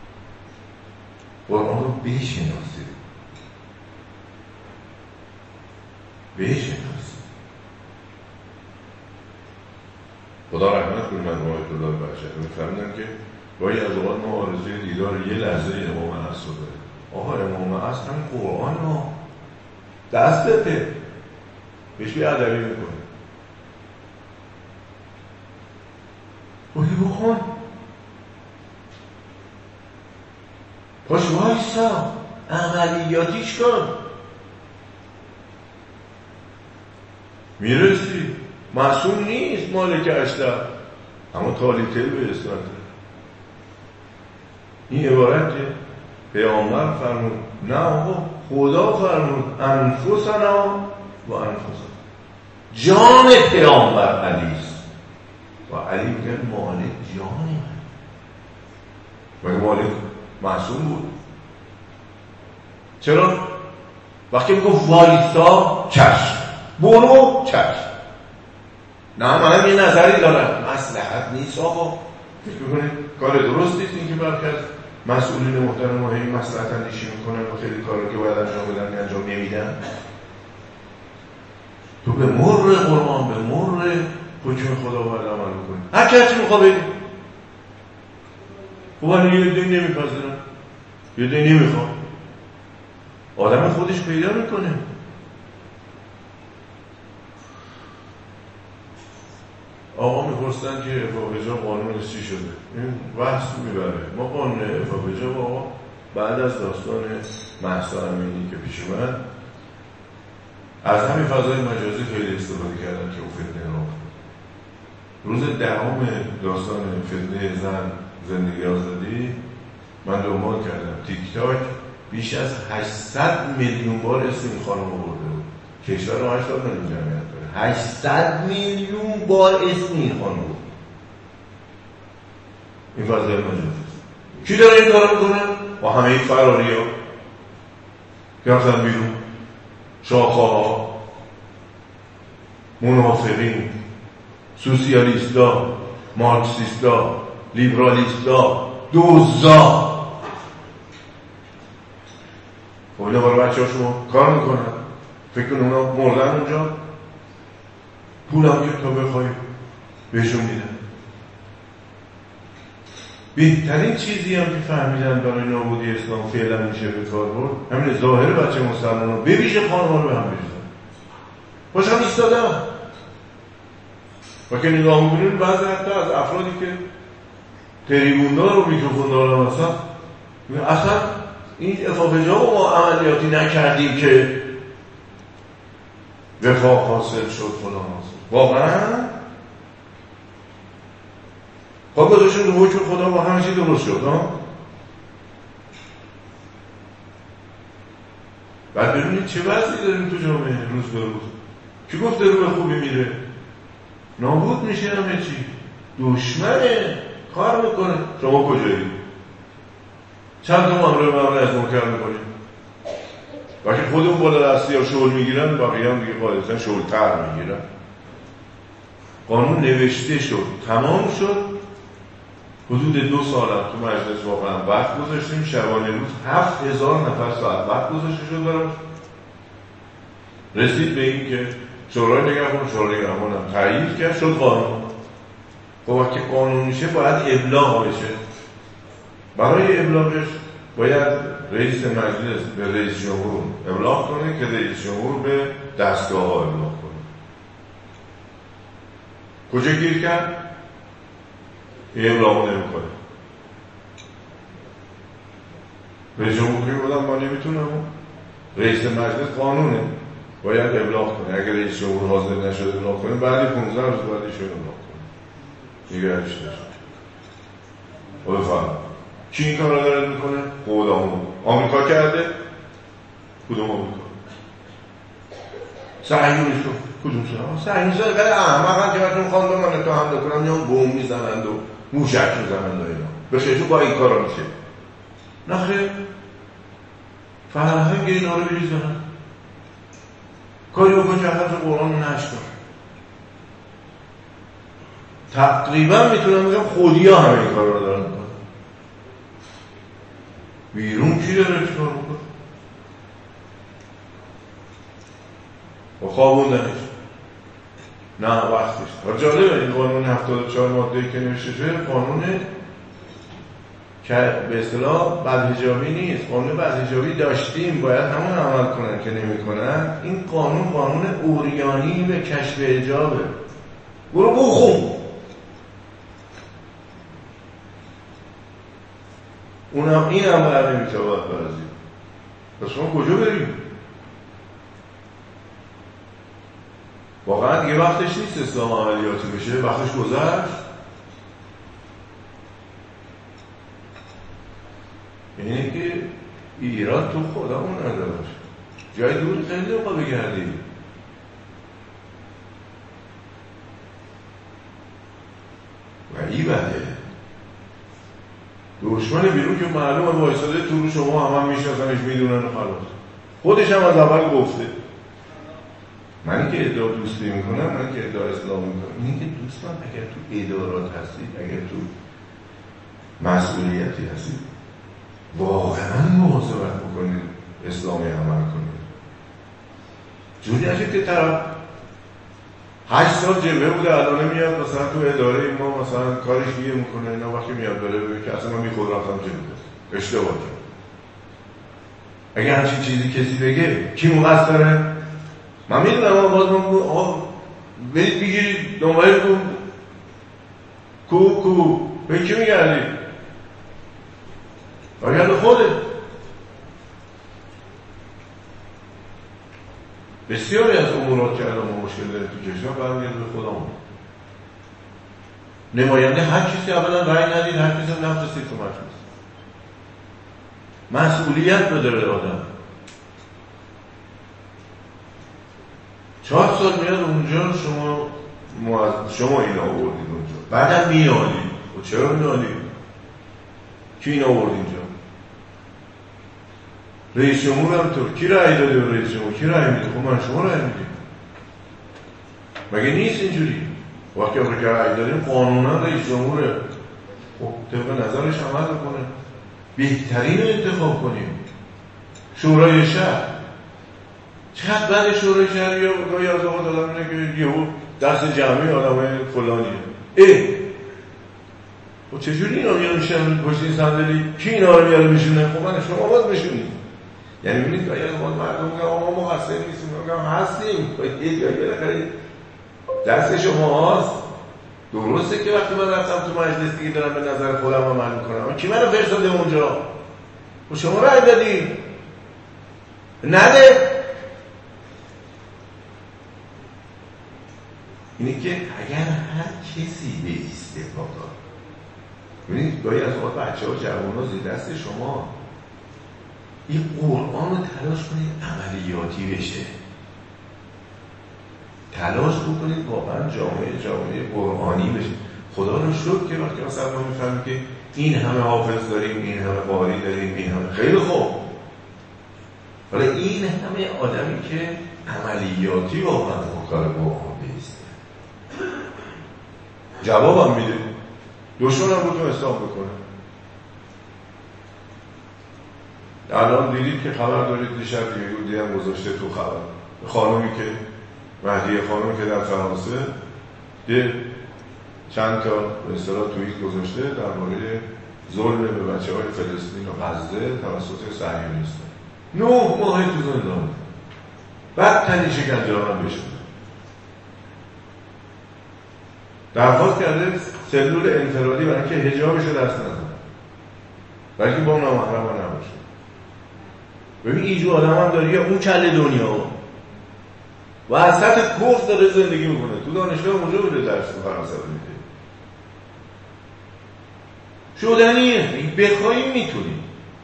قرآن رو بشناسید بشناسید خدا رحمت کنه من روایت الله بخشد می‌فهمیدم که گاهی از اوقات ما آرزوی دیدار یه لحظه امام عصر رو داریم. آقا امام عصر همین قرآن ها دستته بهش بی ادبی میکنه بایی بخون پاش وایسا عملیاتیش کن میرسی معصوم نیست مالک اشتر اما تالیتل به اسمته این عبارت پیامبر فرمود نه آقا خدا فرمود انفسنا و انفسنا جان پیامبر علیست و علی میگه مالک جانی من مگه مالک معصوم بود چرا؟ وقتی میگه وایسا چشم برو چشم نه منم یه نظری دارم مصلحت نیست آقا فکر میکنید کار درست نیست این که برخی از مسئولین محترم ما این مصلحت اندیشی میکنن و خیلی کارا که باید انجام بدن انجام نمیدن تو به مر قرآن به مر حکم خدا باید عمل بکنی هر کسی میخواد بگی خب الان یه دی نمیپذیرن یه دی نمیخواد آدم خودش پیدا میکنه آقا میپرستن که افاق حجاب قانون چی شده این بحث میبره ما قانون افاق حجاب آقا بعد از داستان مهسا امینی که پیش اومد از همین فضای مجازی خیلی استفاده کردن که او فتنه رو روز دهم داستان فتنه زن زندگی آزادی من دنبال کردم تیک تاک بیش از هشتصد میلیون بار اسم این خانم رو برده بود کشور رو هشتاد میلیون جمعیت داره هشتصد میلیون بار اسم این خانم بود این فضای مجازی کی داره این کار میکنه؟ با همه این فراری ها که رفتن بیرون شاخه ها منافقین سوسیالیستا مارکسیستا لیبرالیستا دوزا خب اینا برای بچه هاشون کار میکنن فکر کن اونا مردن اونجا پول هم که تا بخوایی بهشون میدن بهترین چیزی هم که فهمیدن برای نابودی اسلام فعلا میشه به کار برد همین ظاهر بچه مسلمان ها به ویژه خانوار به هم بریزن باشم ایستادن و که نگاه میکنیم بعضی حتی از افرادی که تریبوندار و میکروفوندار هم هستن اصلا این افاق حجاب ما عملیاتی نکردیم که وفاق حاصل شد فلان حاصل واقعا خب گذاشتیم رو حکم خدا با همه چی درست شد ها بعد ببینید چه وضعی داریم تو جامعه روز به روز کی گفته رو به خوبی میره نابود میشه همه چی دشمنه کار میکنه شما کجایی چند تا امر معروف از منکر میکنیم وقتی خودمون بالا دستی یا شغل میگیرن بقیه هم دیگه قاعدتا شغل‌تر میگیرن قانون نوشته شد تمام شد حدود دو سال تو مجلس واقعا وقت گذاشتیم شبانه روز هفت هزار نفر ساعت وقت گذاشته شد براش رسید به این که شورای نگهبان شورای نگهبان هم تایید کرد شد قانون خب وقتی قانون میشه باید ابلاغ بشه برای ابلاغش باید رئیس مجلس به رئیس جمهور ابلاغ کنه که رئیس جمهور به دستگاه ها ابلاغ کنه کجا گیر کرد؟ این ابلاغ نمی کنه رئیس جمهور که بودم ما نمیتونم رئیس مجلس قانونه باید ابلاغ کنه اگر رئیس جمهور حاضر نشده ابلاغ کنه بعدی پونزده روز بعدی شده ابلاغ کنه دیگه هشت نشد و بفرم کی این کار را دارد میکنه؟ خودمون آمریکا کرده؟ کدوم آمریکا؟ صهیونیست رو کدوم صهیونیست؟ صهیونیست ها قدر احمق که بچون خواهم به من اتهام بکنم یا بوم میزنند و موشک میزنند و اینا بخیرشون با این کار را میشه نخیر فرهنگ اینا رو بریزن کاری بکن که حرف قرآن رو نشکن تقریبا میتونم بگم خودی ها همه این کار رو دارن میکنن بیرون کی داره چی کار بکن و خوابوندنش نه وقتش و جالبه این قانون هفتاد و چهار ماده‌ای که نوشته شده قانون که به اصطلاح بدحجابی نیست. قانون بدحجابی داشتیم، باید همون عمل کنن که نمی کنن. این قانون قانون اوریانی به کشف حجابه. برو بخون. اونم این هم بر نمیتواند برازید. پس شما کجا بریم؟ واقعا دیگه وقتش نیست اسلام عملیاتی بشه، وقتش گذشت. اینه که ایران تو خودمون نداره، جای دور خیلی رو بگردیم. و این بده دشمن بیرون که معلومه وایساده تو رو، شما هم هم میشناسنش، میدونن خلاص. خودش هم از اول گفته من که ادعا دوستی میکنم، من که ادعا اسلام میکنم. اینه که دوستان اگر تو ادارات هستید، اگر تو مسئولیتی هستید، واقعا مواظبت بکنید اسلامی عمل کنید. جوری نشید که طرف هشت سال جلوه بوده الان میاد مثلا تو اداره ما مثلا کارش دیگه میکنه، اینا وقتی میاد بره بگه که اصلا من بی خود رفتم جلوه، اشتباه کرد. اگه همچین چیزی کسی بگه کی مقصره؟ من میدونم آقا باز من بگو آقا برید بگیرید دنباله کن کو کو به کی میگردید؟ برگرد خوده. بسیاری از امورات که الان ما مشکل داریم تو کشور برمیگرده به خودمون. نماینده هر کسی اولا رأی ندید، هر کسی هم نفرستید تو مجلس. مسئولیت بداره آدم. چهار سال میاد اونجا، شما معز... شما این آوردید اونجا، بعدم میالید. و چرا میالید؟ کی این آورد اینجا؟ رئیس جمهور هم تو کی رأی داده به رئیس جمهور؟ کی رأی میده؟ خب من شما رأی میدیم. مگه نیست اینجوری؟ وقتی که رأی دادیم قانونا رئیس جمهوره، خب طبق نظرش عمل کنه، بهترین رو انتخاب کنیم. شورای شهر چقدر بعد شورای شهر یا گاهی از اوقات آدم اینه که یهو دست جمعی آدمای فلانیه. اه و چجوری اینا میان میشن پشت این صندلی؟ کی اینا رو میاره میشونه؟ خب من شما باید بشونید. یعنی ببینید گاهی از اوقات مردم میگن آقا ما مقصر نیستیم، میگم هستیم، یه جایی بالاخره دست شماست. درسته که وقتی من رفتم تو مجلس دیگه دارم به نظر خودم عمل میکنم، اما کی منو فرستاده اونجا؟ و شما رأی دادی؟ نده. اینه که اگر هر کسی به استفاده، ببینید گاهی از اوقات بچه ها جوان ها زیر دست شما، این قرآن رو تلاش کنید عملیاتی بشه، تلاش بکنید واقعا جامعه جامعه قرآنی بشه. خدا رو شکر که وقتی مثلا ما میفهمیم که این همه حافظ داریم، این همه قاری داریم، این همه خیلی خوب، ولی این همه آدمی که عملیاتی واقعا کار قرآن بیسته جوابم میده. دشمن هم بودم اسلام بکنه. الان دیدید که خبر دارید دیشب یهودی هم گذاشته تو خبر، خانومی که مهدیه خانومی که در فرانسه یه چند تا به اصطلاح توییت گذاشته درباره ظلم به بچه‌های فلسطین و غزه توسط صهیونیست‌ها. نه ماه تو زندان، بدترین شکنجه ها هم بشه. درخواست کرده سلول انفرادی برای اینکه حجابش رو دست نزنه، بلکه با نامحرم ها نباشه. ببین اینجور آدم هم داری اون کل دنیا و وسط کفر داره زندگی میکنه. تو دانشگاه اونجا بوده درس تو فرانسه رو میده. شدنیه، بخواهیم میتونیم،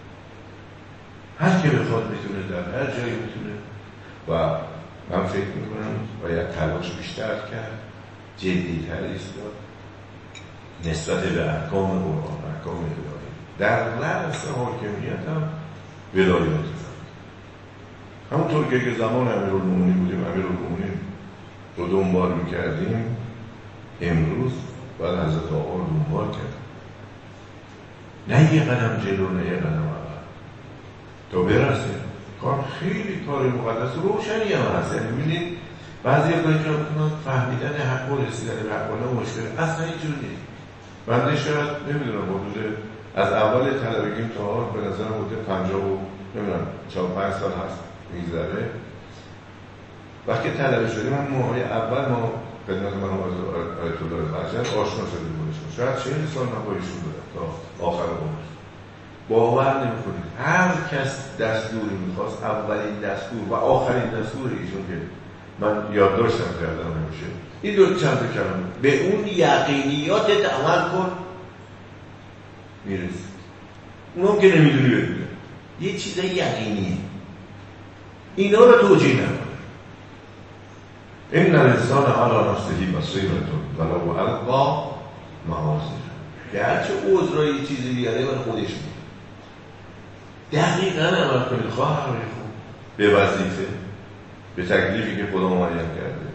هر که بخواد میتونه، در هر جایی میتونه. و من فکر میکنم باید تلاش بیشتر کرد، جدی‌تر ایستاد نسبت به احکام قرآن، احکام الهی. در رأس حاکمیت هم ولایت همونطور که زمان امیرالمومنین بودیم، امیرالمومنین رو دنبال میکردیم، امروز باید حضرت آقا رو دنبال کرد. نه یه قدم جلو، نه یه قدم عقب، تا برسه. کار خیلی کار مقدس روشنی هم هست. یعنی ببینید بعضی اقدایی که فهمیدن حق و رسیدن به حق و مشکل اصلا اینجور نیست. بنده شاید نمیدونم حدود از اول طلبگیم تا حال به نظرم حدود پنجاه و نمیدونم چهار پنج سال هست میگذره. وقتی طلبه شدیم من ماهای اول ما خدمت من آیت الله فرجند آشنا شدیم بودشون، شاید چهل سال من با ایشون بودم تا آخر عمر. باور نمی‌کنید هر کس دستوری میخواست اولین دستور و آخرین دستور ایشون که من یادداشتم کردم نمیشه این دو چند تا کلمه به اون یقینیاتت عمل کن میرسی. اونم که نمیدونی بدونه یه چیزای یقینیه، اینا رو توجیه نکن. این الانسان علی نفسه بصیرة ولو القی معاذیره، گرچه عذرایی چیزی بیاره من خودش میگه دقیقا عمل کنید خواه همه خوب به وظیفه به تکلیفی که خدا معین کرده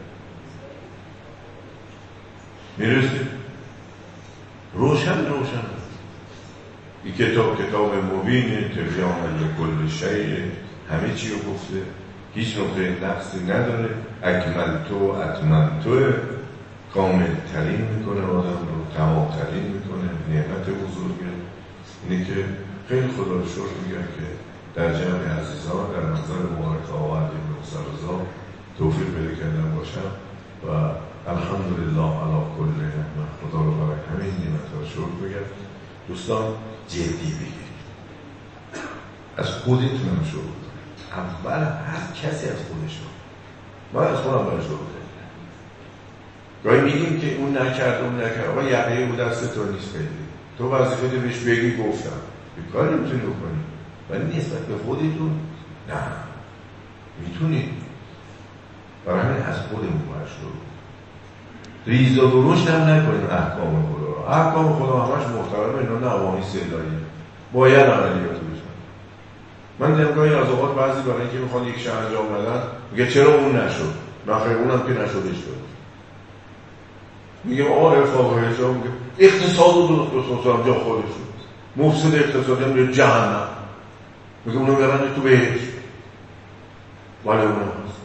میرسید. روشن روشن این کتاب کتاب مبینه، تبیان لکل شیء، همه چی رو گفته، هیچ نقطه نقصی نداره. اکمل تو اتمم تو، کامل ترین میکنه آدم رو، تمام ترین میکنه. نعمت بزرگه اینه که خیلی خدا رو شکر میگم که در جمع عزیزان در منظر مبارک آقا علی رضا توفیق پیدا کردم باشم و الحمدلله علی کل نعمت. خدا رو برای همه این نعمت‌ها شکر بگم. دوستان جدی بگیرید، از خودتون هم شروع کنید. اول هر کسی از خودش رو، من از خودم باید شروع کنم. گاهی میگیم که اون نکرد اون نکرد، آقا یقه او دست تو نیست، خیلی تو وظیفه تو بهش بگی گفتم bir کاری میتونی بکنی، ولی نسبت به خودتون نه میتونید. برای همین از خودمون باید شروع کنید. ریز و درشت هم نکنیم احکام خدا رو. احکام خدا همش محترمه، اینا نه عوامی سیلایی باید عملیات بشن. من دمگاهی از اوقات بعضی برای اینکه میخوان یک شهر انجام بدن میگه چرا اون نشد؟ نخیر اونم که نشدش داد. میگم آقا رفاه حجاب میگه اقتصاد رو درست درست جا خودش شد، مفسد اقتصادی هم میگه جهنم، میگه اونو برنه تو بهش ولی اونم هست.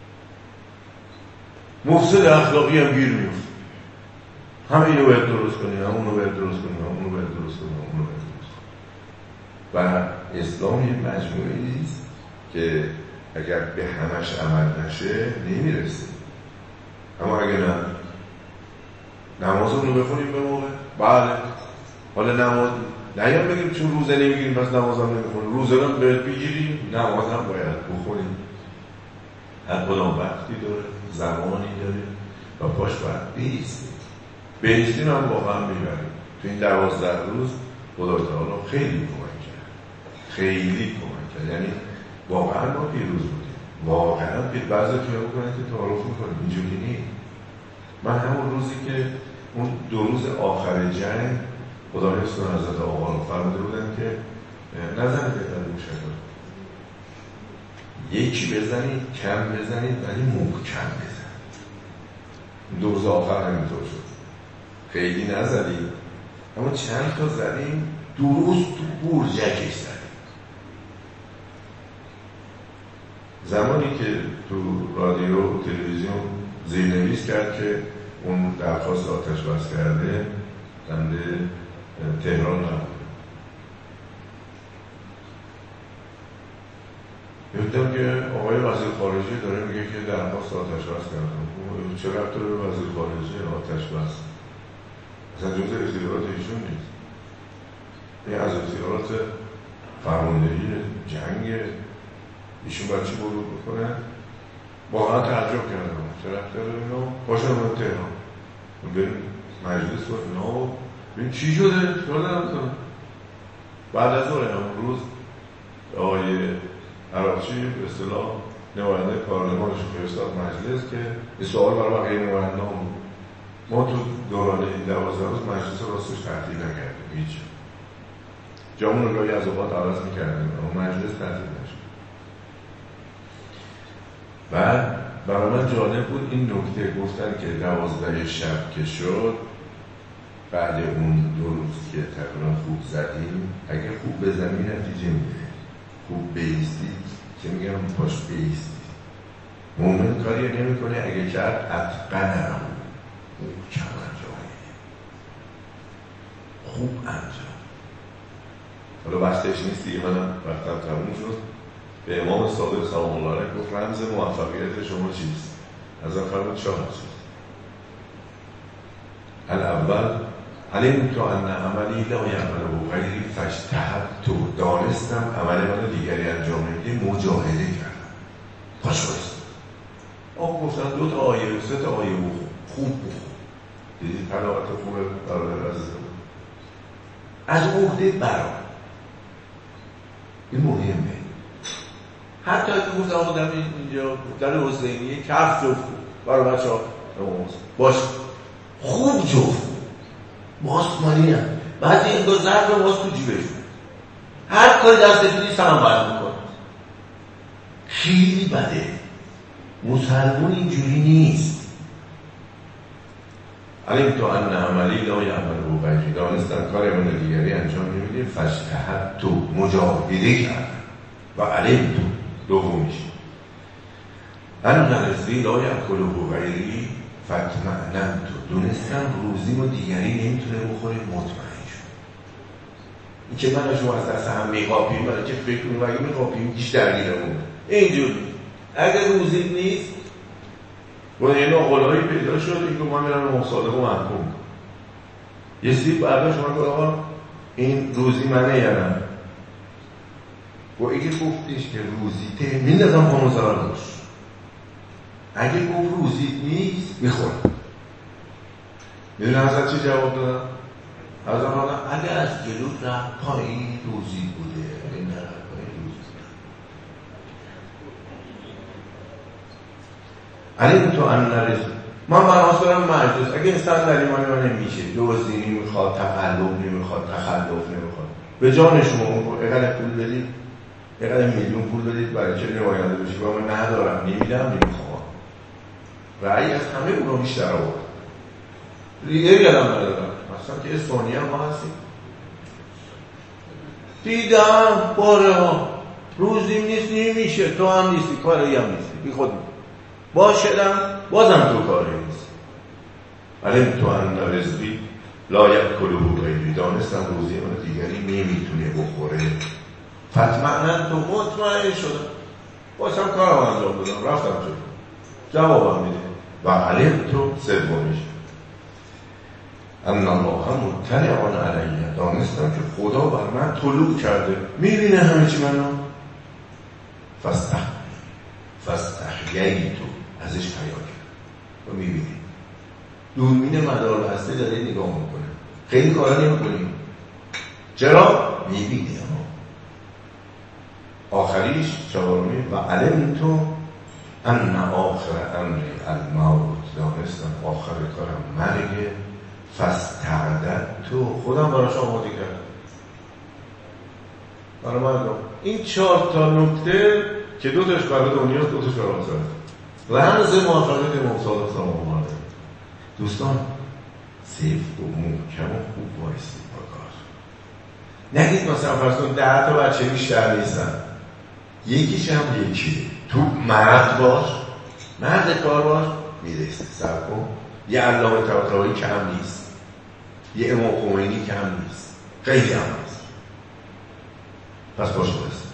مفسد اخلاقی هم گیر میفت، همه اینو باید درست کنی، هم اونو باید درست کنی، هم اونو باید درست کنی، هم اونو باید درست کنی. و اسلام یه مجموعی است که اگر به همش عمل نشه نمیرسه. اما اگر نه نمازمونو بخونیم به موقع، بله حالا نماز نیم بگیم چون روزه نمیگیریم پس نمازم نمیخونیم، روزه رو باید بگیریم، نمازم باید بخونیم. هر کدام وقتی داره، زمانی داره و پاش باید بیستیم. بیستیم هم واقعا میبریم. تو این دوازده روز خدا تعالی خیلی کمک کرد، خیلی کمک کرد. یعنی واقعا ما پیروز بودیم، واقعا پیروز. بعضی که بکنن که تعارف میکنیم، اینجوری نیست. من همون روزی که اون دو روز آخر جنگ خدا حفظ کنه حضرت آقا رو فرموده بودن که نزنید بهتر موشکا، یکی بزنید کم بزنید ولی محکم بزنید. دو روز آخر همینطور شد، خیلی نزدیم اما چند تا زدیم، درست تو برجکش زدیم. زمانی که تو رادیو و تلویزیون زیرنویس کرد که اون درخواست آتش بس کرده بنده تهران نبود، گفتم که آقای وزیر خارجه داره میگه که درخواست آتش بس کردم. چه ربط داره به وزیر خارجه آتش بس؟ اصلا جزء اختیارات ایشون نیست. این از اختیارات فرماندهی جنگ ایشون باید چی برود بکنه؟ واقعا تعجب کردم چه رفت داره اینا باشم من تهران بریم مجلس با اینا ببین چی شده چرا دارم. بعد از اون روز آقای عراقچی به اصطلاح نماینده پارلمانش فرستاد مجلس که این سوال برای بقیه نمایندگان بود. ما تو دوران این دوازده روز مجلس راستش تعطیل نکردیم، هیچ جامون رو گاهی از اوقات عوض میکردیم اما مجلس تعطیل نشد. بعد برای من جالب بود این نکته گفتن که دوازده شب که شد بعد اون دو روز که تقریبا خوب زدیم، اگه خوب بزنیم نتیجه میده، خوب بیستید که میگم پاش بیستید مومن کاری نمی کنه اگه کرد اتقنه اون کم انجام خوب انجام. حالا وقتش نیست دیگه، منم وقتم تموم شد. به امام صادق سلام الله علیه گفت رمز موفقیت شما چیست؟ از آن فرمود چهار چیز. الاول علمت ان عملی لا یعمله غیری فاجتهدت، دانستم عمل من دیگری انجام نمیده، مجاهده کردم، پاش بایستم. آقا گفتن دو تا آیه و سه تا آیه و خوب بود. دیدید قناعت خوبه برادر عزیزم؟ از عهده برام این مهمه. حتی اگه گفتم آدم اینجا در حسینیه کف جفت برای بچه ها باش خوب جفت ماسمانی هم بعد این دو ضرب ماس تو جیبش هر کاری دستتون نیست هم باید میکنه. خیلی بده. مسلمون اینجوری نیست. علمت ان عملی لا یعمله غیری، دانستم کار من دیگری انجام نمیده، فاجتهدت، مجاهده کردم. و علمت دومیش ان رزقی لا یأکله غیری فاطمأننت، دونستم روزی و دیگری نمیتونه بخوره، مطمئن شد. این که من شما از دست هم میقاپیم، من که فکر کنیم اگه میقاپیم هیچ درگیرمون اینجور اگه روزی نیست با یه ناقلهایی پیدا شد این که من میرم مصادقه و محکوم یه سیب برده شما که آقا این روزی منه یا نه؟ با اگه گفتیش که روزی ته میندازم خانو زرار داشت، اگه گفت روزی نیست میخورم. میدونه حضرت چی جواب دادم؟ حضرت دادم اگه از جلو رفت پایین روزی بوده، اگه نرفت پایین روزی بوده. علی تو ان نرز من مناس برم مجلس، اگه این صندلی من من نمیشه، دوزی نمیخواد، تقلب نمیخواد، تخلف نمیخواد، به جان شما اون اقل پول بدید، اقل میلیون پول بدید برای چه نماینده بشی و من ندارم، نمیدم، نمیخوام. رأی از همه اون رو بیشتر آورد. دیگری یادم ندارم مثلا که اسپانی هم ما هستیم دیدم باره ها روزیم نیست نمیشه، تو هم نیستی، کاری هم نیستی، بی خود باشدم بازم تو کاری نیست. علمت ان رزقی لا یأکله غیری، دانستم روزی من دیگری نمیتونه بخوره. فاطمأننت، مطمئن شدم، باشم کارم انجام دادم، رفتم شد جوابم میده. و علمت سومیش ان الله مطلع علیه، دانستم که خدا بر من طلوع کرده، میبینه همه چی منو. فاستح فاستحییت، ازش حیا کرد و میبینه. دوربین مدار هسته داره نگاه میکنه، خیلی کارا نمیکنیم. چرا؟ میبینه. آخریش چهارمی و علمت ان آخر امری الموت، دانستم آخر کارم مرگه. فاستعددت، خودم براش آماده کردم برای مردم. این چهار تا نکته که دو تاش برای دنیاست، دو تاش برای آخرت، رمز موفقیت امام صادق سلام الله علیه. دوستان سیف و محکم و خوب وایسید با کار. نگید مثلا فرض کن ده تا بچه بیشتر نیستن، یکیش هم یکی تو مرد باش، مرد کار باش، میرسه سر کن. یه علامه طباطبایی کم نیست، یه امام خمینی کم نیست، خیلی هم نیست. پس باشه بست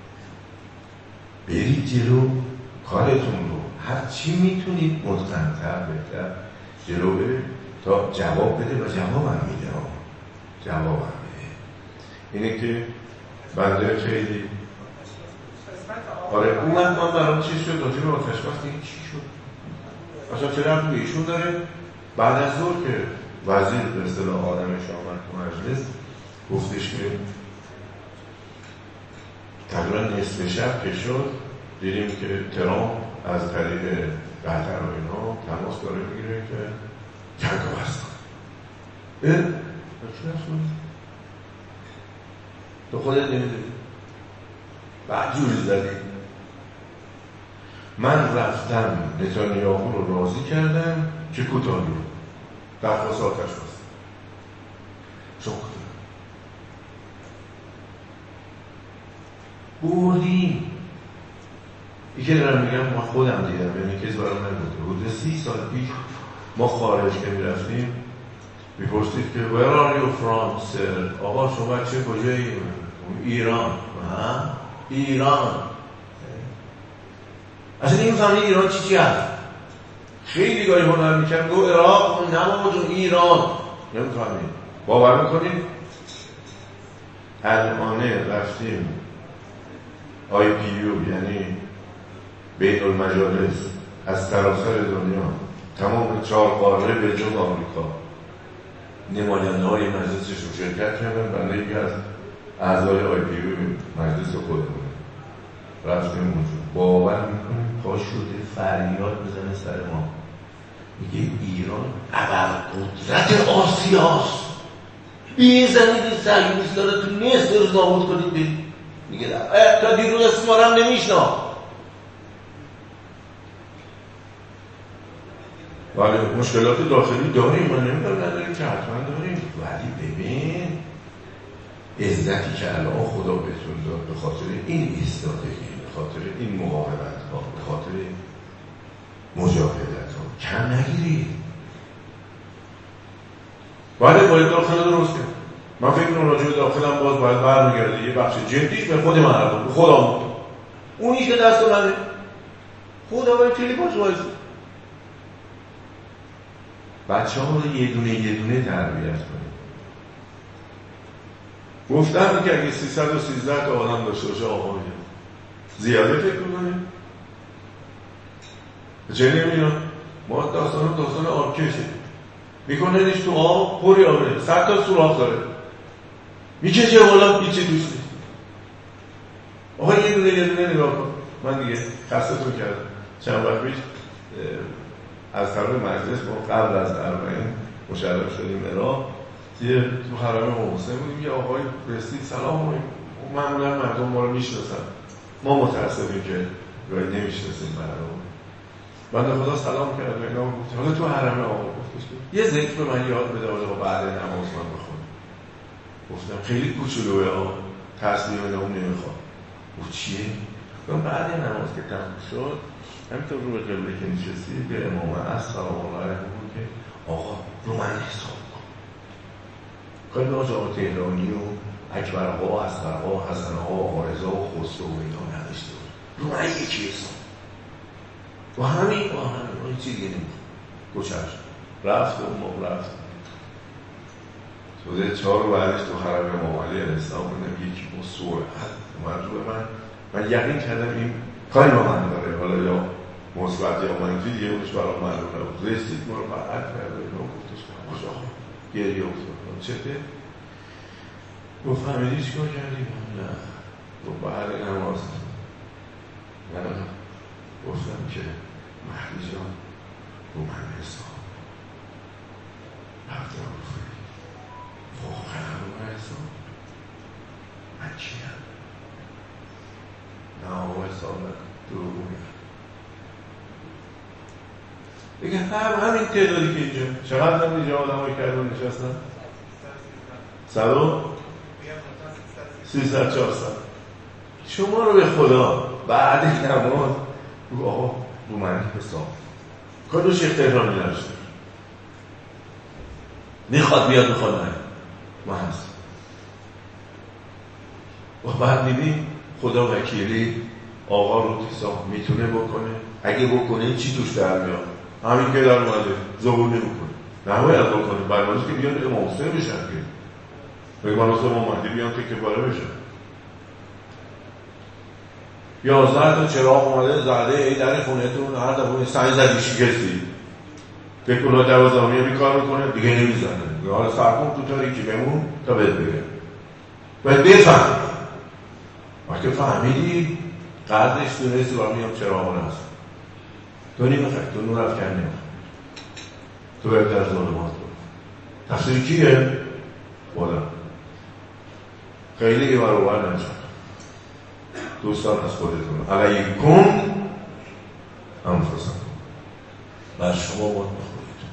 برید جلو، کارتون رو هر چی میتونید متقن‌تر بهتر جلو برید تا جواب بده و جواب هم میده. جواب هم میده. اینه که بنده خیلی آره اون وقت من برام چیز شد راجع به آتشبس دیگه چی شد؟ اصلا چه رفت به ایشون داره؟ بعد از ظهر که وزیر به اصطلاح آدمش آمد تو مجلس گفتش که تقریبا نصف شب که شد دیدیم که ترامپ از طریق قطر و اینها تماس داره میگیره که جنگ رو بس کن. اه؟ چی نشد؟ تو خودت نمیدونی بعد جوری زدی. من رفتم نتانیاهو رو راضی کردم که کوتاهی رو درخواست آتش بست. شکر بردیم. این که دارم میگم ما خودم دیدم، یعنی کسی برام نگفته. حدود سی سال پیش ما خارج که میرفتیم میپرسید که where are you from sir؟ آقا شما چه کجایی؟ ایران. ها؟ ایران. اصلا این فهمید ایران چی چی هست؟ خیلی گاهی هنر میکنم گو عراق نه جون ایران نمیفهمید. باور میکنید الانه رفتیم آی پی یو یعنی بین المجالس از سراسر دنیا تمام چهار قاره به جز آمریکا نماینده های مجلسش رو شرکت کردن. بنده یکی از اعضای آی پی یو مجلس خودمونه رفتیم اونجا. باور میکنیم پا شده فریاد بزنه سر ما میگه ایران ابرقدرت آسیاست، بیزنید صهیونیست داره تو نصف روز نابود کنید بید. میگه تا دیروز اسم ما رو هم نمیشنا. ولی مشکلات داخلی داریم، من نمیدونم نداریم که حتما داریم، ولی ببین عزتی که الان خدا بهتون داد به خاطر این استراتژی، به خاطر این مقاومت ها، به خاطر مجاهدت ها کم نگیرید. باید باید داخل درست کرد. من فکر کنم راجع به داخلم باز باید برمیگرده یه بخش جدیش به خود مردم، به خودم. اونی که دست منه خدا باید چلی باش وایسی. بچه ها رو یه دونه یه دونه تربیت کنید. گفتم که اگه سیصد و سیزده تا آدم داشته باشه آقا میگم زیاده فکر کنیم. چه نمیدونم ما داستان داستان آبکشه میکنه نیش تو آب پری آبه صد تا سوراخ داره میکشه بالا هیچی توش نیست. آقا یه دونه یه دونه نگاه کن. من دیگه خستتون کردم چند وقت پیش از طرف مجلس ما قبل از اربعین مشرف شدیم عراق یه تو حرم امام حسین بودیم. یه آقای رسید سلام کنیم. معمولا مردم ما رو میشناسن، ما متاسفیم که گاهی نمیشناسیم مردم. بنده خدا سلام کرد و اینا گفت حالا تو حرم آقا گفتش یه ذکر به من یاد بده آقا بعد نماز من بخونم. گفتم خیلی کوچولوئه آقا تسبیح اون نمیخواد. گفت چیه؟ گفتم بعد نماز که تموم شد همینطور رو به قبله که نشستی به امام اصلا الله علیه بود که آقا رو من حساب کن. کاری به آقا تهرانی و اکبرها و اصغرها و حسنها و عارضها و خسرو و اینا نداشته بود. رو من یکی حساب و همین و همین و هیچی دیگه نمید. گوچش رفت و ما رفت توده چهار بعدش تو حرم امام علی علیه السلام بودم یکی با سرعت اومد رو من من یقین کردم این کاری با من داره، حالا یا مثبت یا منفی دیگه اونش برای معلوم نبود. رسید ما رو برعت کرده و گفتش کجا گریه افتاد چته؟ گفت فهمیدی چیکار کردیم؟ نه. گفت بعد نماز نه گفتم که مهدی جان رو من حساب رفتم گفتم واقعا رو من حساب من چیم؟ نه آقا حساب نکن دروغ میگم. دیگه هم همین تعدادی که اینجا چقدر هم اینجا آدم های کردن نشستن؟ صد و؟ سیصد چهارصد. شما رو به خدا بعد نماز رو آقا رو من حساب کارو شیخ تهرانی نداشته میخواد بیاد بخواد نه ما هست و بعد میبین خدا وکیلی آقا رو تیسا میتونه بکنه. اگه بکنه چی توش در میاد؟ همین که در اومده ظهور نمیکنه. نباید بکنه. برنامه‌ای که بیان امام حسین بشن که پیغمبر حسین اومدی بیان که کفاره بشن. یازده تا چراغ اومده زده ای در خونه‌تون هر دفعه سنگ زدی شکستی. فکر کنه دوازدهمی می کار میکنه دیگه نمیزنه. حالا سرکن تو تاریکی بمون تا بهت بگه. باید بفهم. وقتی فهمیدی قدرش دونستی با میام چراغ هست. تو نمیخوای تو نور افکن نمیخوای. تو باید در ظلمات بود. تفسیر کیه؟ خدا. خیلی که برابر نشد. دوستان از خودتون علیکم انفسکم بر شما باید بخورید.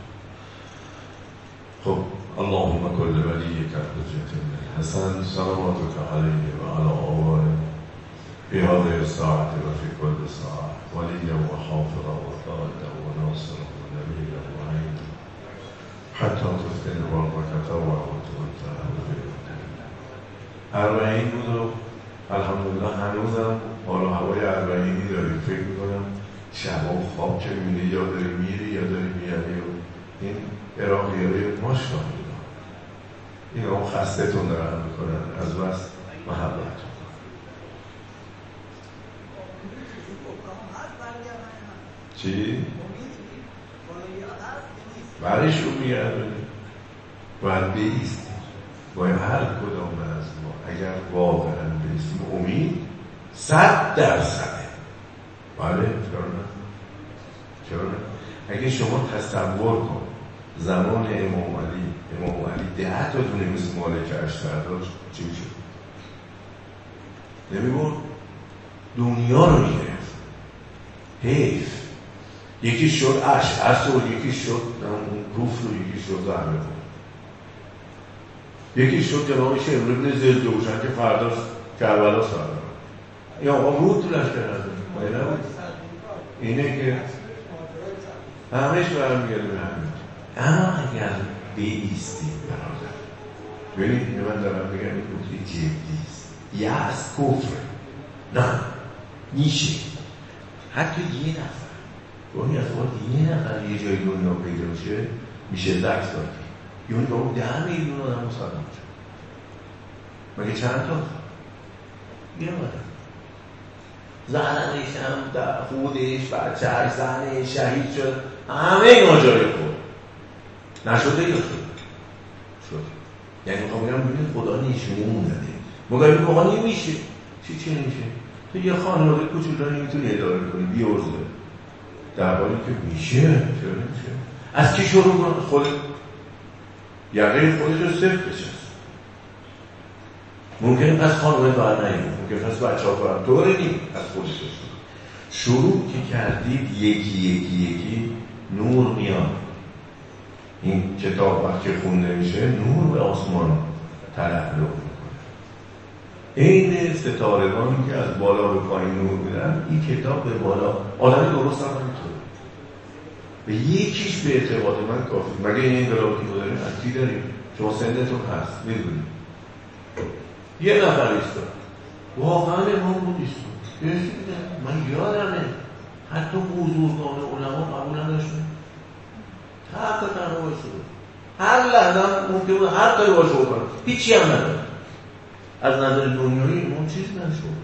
خب اللهم کل ولیک الحجة الحسن صلواتک علیه و علی آبائه في هذه الساعة وفي كل ساعة وليا وحافظا وقائدا وناصرا ونبيلا وعينا حتى تفتن ربك طوعا وتمتع اربعین بود و الحمدلله هنوزم حال و هوای اربعینی داریم. فکر میکنم شبا خواب که میده یا داری میری یا داری میاری و این عراقی های ماشاءالله این هم خستتون دارن میکنن از بس محبت. چی؟ برش رو میگردونی باید بیستیم. باید هر کدام از ما اگر واقعا بیستیم امید صد درصده. بله چرا نه؟ چرا نه؟ اگه شما تصور کن زمان امام علی امام علی ده تا دونه مثل مالک اشتر داشت چی میشه؟ نمیبرد دنیا رو میگرفت. حیف یکی شد اشعث و یکی شد کوفر و یکی شد زهره بود، یکی شد جناب شمر ابن زید جوشن که فرداش کربلا سرده یا آقا بود تو لشکر نزده اینه که همهش برمیگرده به همین. اما اگر بیستیم برادر ببینید من دارم بگم این نکته جدیست. یأس کفر نه میشه حتی یه نفر گاهی از وقت یه نفر یه جای دنیا پیدا میشه میشه دکس داد یعنی با اون ده میلیون آدم مسلمان شد. مگه چند تا؟ یه آدم زنش هم در خودش بچهش زنش شهید شد همه اینا جای خود نشده یا شد؟ شد. یعنی میخوام بگم ببینید خدا نشون داده مگه این موقع نمیشه. چی چی نمیشه؟ تو یه خانواده کوچولو نمیتونی اداره کنی بیارزه در حالی که میشه. چرا نمیشه؟ از کی شروع کنه؟ خود یقه خودش رو صرف بچست. ممکنه پس خانواده باید نهیم ممکنه پس بچه ها باید دوره نیم از خودش رو شروع که کردید یکی یکی یکی نور میاد. این کتاب وقتی خونده میشه نور به آسمان تلقلق میکنه. این ستارگانی که از بالا به پایین نور میدن این کتاب به بالا آدم درست هم نمیتونه به یکیش به اعتقاد من کافی. مگه این انقلابی که داریم از کی داریم؟ شما سندتون هست میدونید یه نفر ایستاد واقعا امام بود ایستاد من یادمه حتی بزرگان علما قبول نداشتن حتی تنها شده هر لحظه ممکن بود هر کاری باشه بکنه هیچی هم نداره. از نظر دنیایی امام چیز نشد.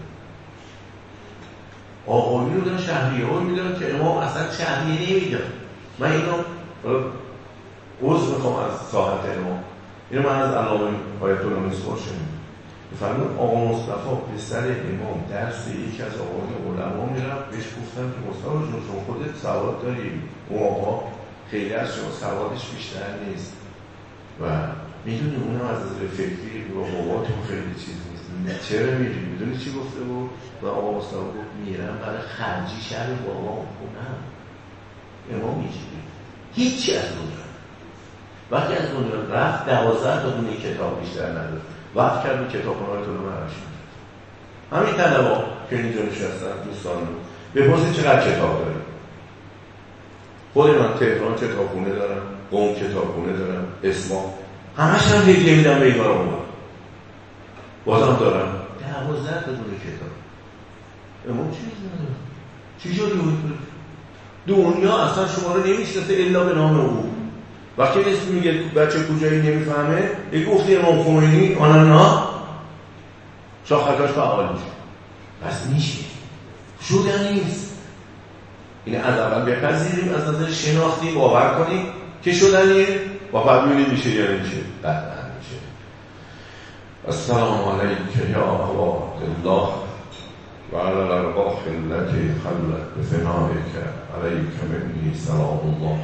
آقایی رو دارن شهریه ها میدارن که امام اصلا شهریه نمیدن. من اینو عوض میخوام از ساحت امام اینو من از علامه آیت الله مصباح شنیدم بفرمون آقا مصطفی پسر امام درس یکی از آقایان علما میرفت بهش گفتم که مصطفی جون شما خودت سواد داری اون آقا خیلی از شما سوادش بیشتر نیست و میدونی اونم از نظر فکری و باباتون خیلی چیز نیست چرا میری؟ میدونی چی گفته بود؟ و آقا مصطفی گفت میرم برای خرجی شهر بابام خونم. امام میشید هیچی از دنیا وقتی از دنیا رفت دوازده تا دونه کتاب بیشتر نداشت وقت کرد به کتابخانه های طلوع معرشی همین طلبا که اینجا نشستن دوستان رو بپرسید چقدر کتاب داریم. خود من تهران کتابخونه دارم، قم کتابخونه دارم، اصفهان همش هم هدیه میدم به این بار اومد بازم دارم دوازده تا دونه کتاب. امام چیز ندارم چی جوری بود؟ دنیا اصلا شما رو نمیشناسه الا به نام او. وقتی اسم میگه بچه کجایی نمیفهمه یه گفتی امام خمینی آنانا شاخکاش فعال میشه پس میشه شده نیست. این از اول بپذیریم از نظر شناختی باور کنیم که شدنیه و بعد ببینیم میشه یا نمیشه. قطعا میشه. السلام علیک یا عباد الله و علی الارواح التي خلت بفنائك عليك مني سلام الله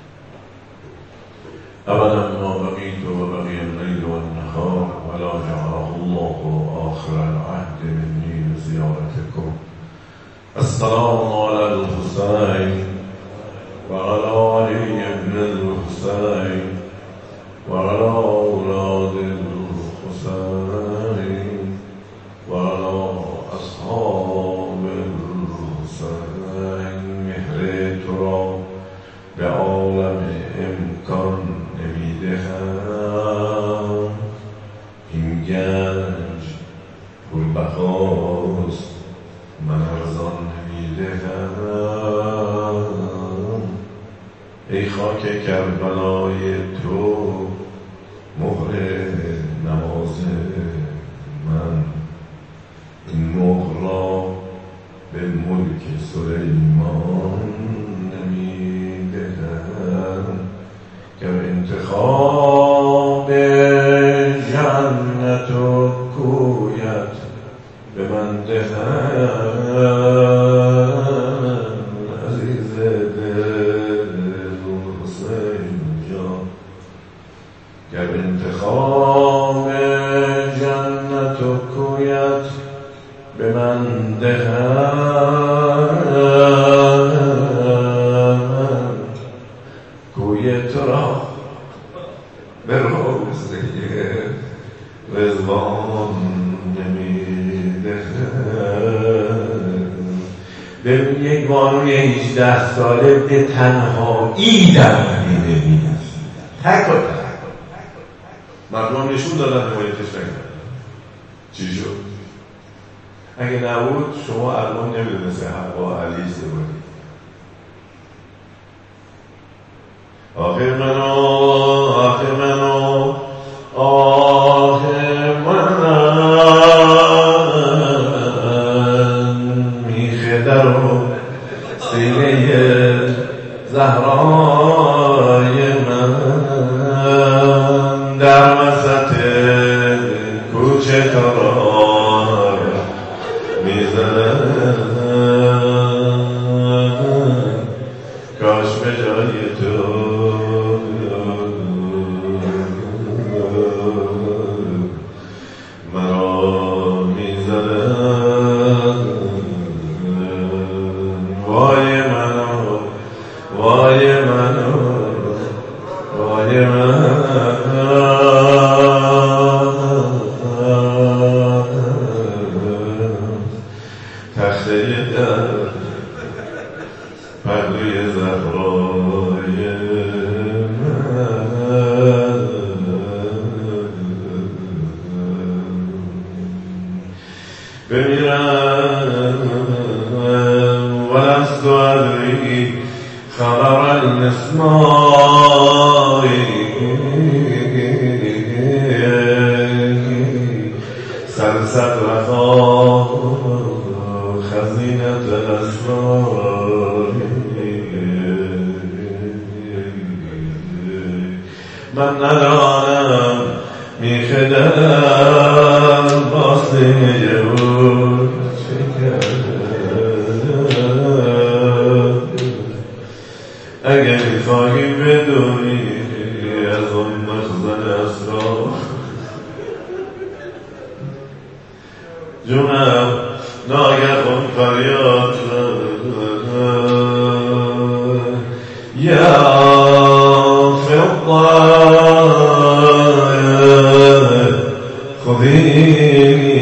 ابدا ما بقيت وبقي الليل والنهار ولا جعله الله آخر العهد مني لزيارتكم. السلام على الحسين وعلى علي بن الحسين وعلى أولاد الحسين وعلى أصحاب خاک کربلای تو مهر نماز من، این مهر را به ملک سلیمان نمیدهم که انتخاب جنت و کویت به من دهم. عزیز دل حسین جان، گر انتخاب جنت و کویت به من دهم، کوی تو را به روزه رضوان ببین یک بانوی هجده ساله به تنهایی در مدینه می‌گشت، تک و تک. مردم نشون دادن حمایتش نکردن. چی شد؟ اگه نبود شما الان نمیدونسته حقا علی استبادی. آخر منو آخر منو آخر من میخه و سینه زهرای من در وسط کوچه ترا میزنم، کاش به جای تو مرا میزنم. وای منو وای منو وای من، تخته در پهلوی زهرای من بمیرم ولست ادری خبر الاسماء سلسل رخا خزینة الاسرار. من ندانم میخدم باستینه بود چه کردم. اگه میخواهی بدونی از اون مخزن اسرار جونم ناگهان فریاد یا فضای خودی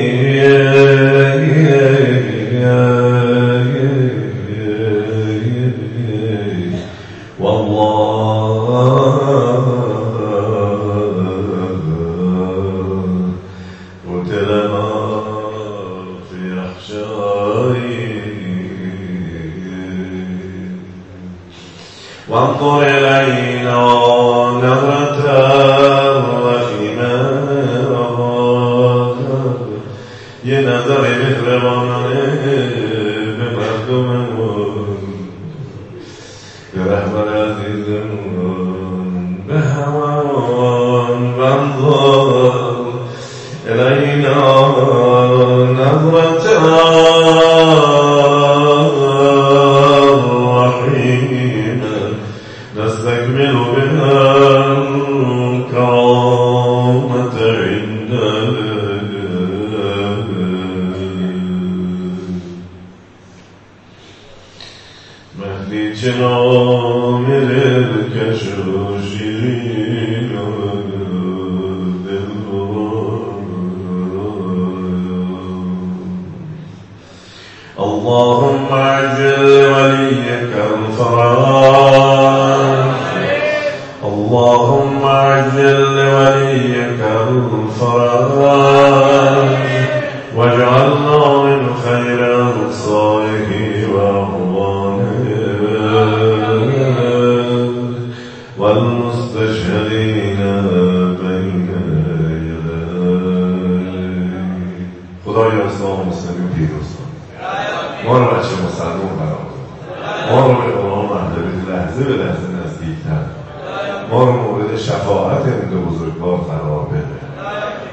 وانظر إلينا نظرة رحيمة، یه نظر مهربانانه به مردممون، به رحمت عزیزمون، به همون. وانظر إلينا نظرة نستكمل بها الكرامة عندنا. مهدی چه نامی دلکش و شیرین و اللهم عجل وليك الفرج، اللهم عجل وليك الفرج واجعلنا من خير أنصاره وأعوانه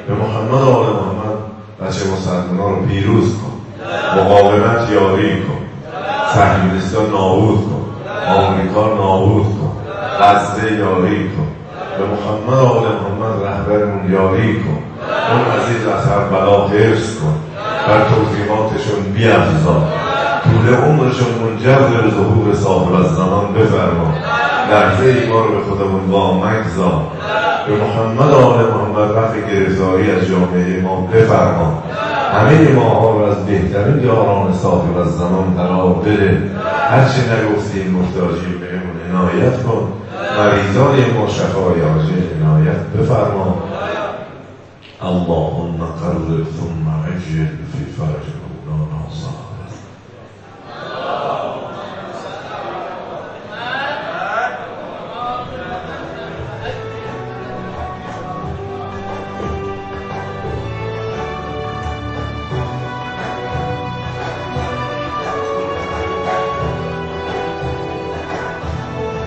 به محمد و آل محمد بچه مسلمان رو پیروز کن، مقاومت یاری کن، صهیونیستان نابود کن، آمریکا نابود کن، غزه یاری کن، به محمد و آل محمد رهبرمون یاری کن، اون عزیز از هر بلا حفظ کن، بر توفیقاتشون بیفزا، طول عمرشون منجر به ظهور صاحب الزمان بفرما، لحظه ای ما رو به خودمون وامگذار، به محمد و آل محمد رفع گرفتاری از جامعه ما بفرما، همه ماها رو از بهترین یاران صاحب الزمان قرار بده، هرچی نگفتیم محتاجیم بهمون عنایت کن، مریضان ما شفای عاجل عنایت بفرما. اللهم قرب ثم عجل فی فرج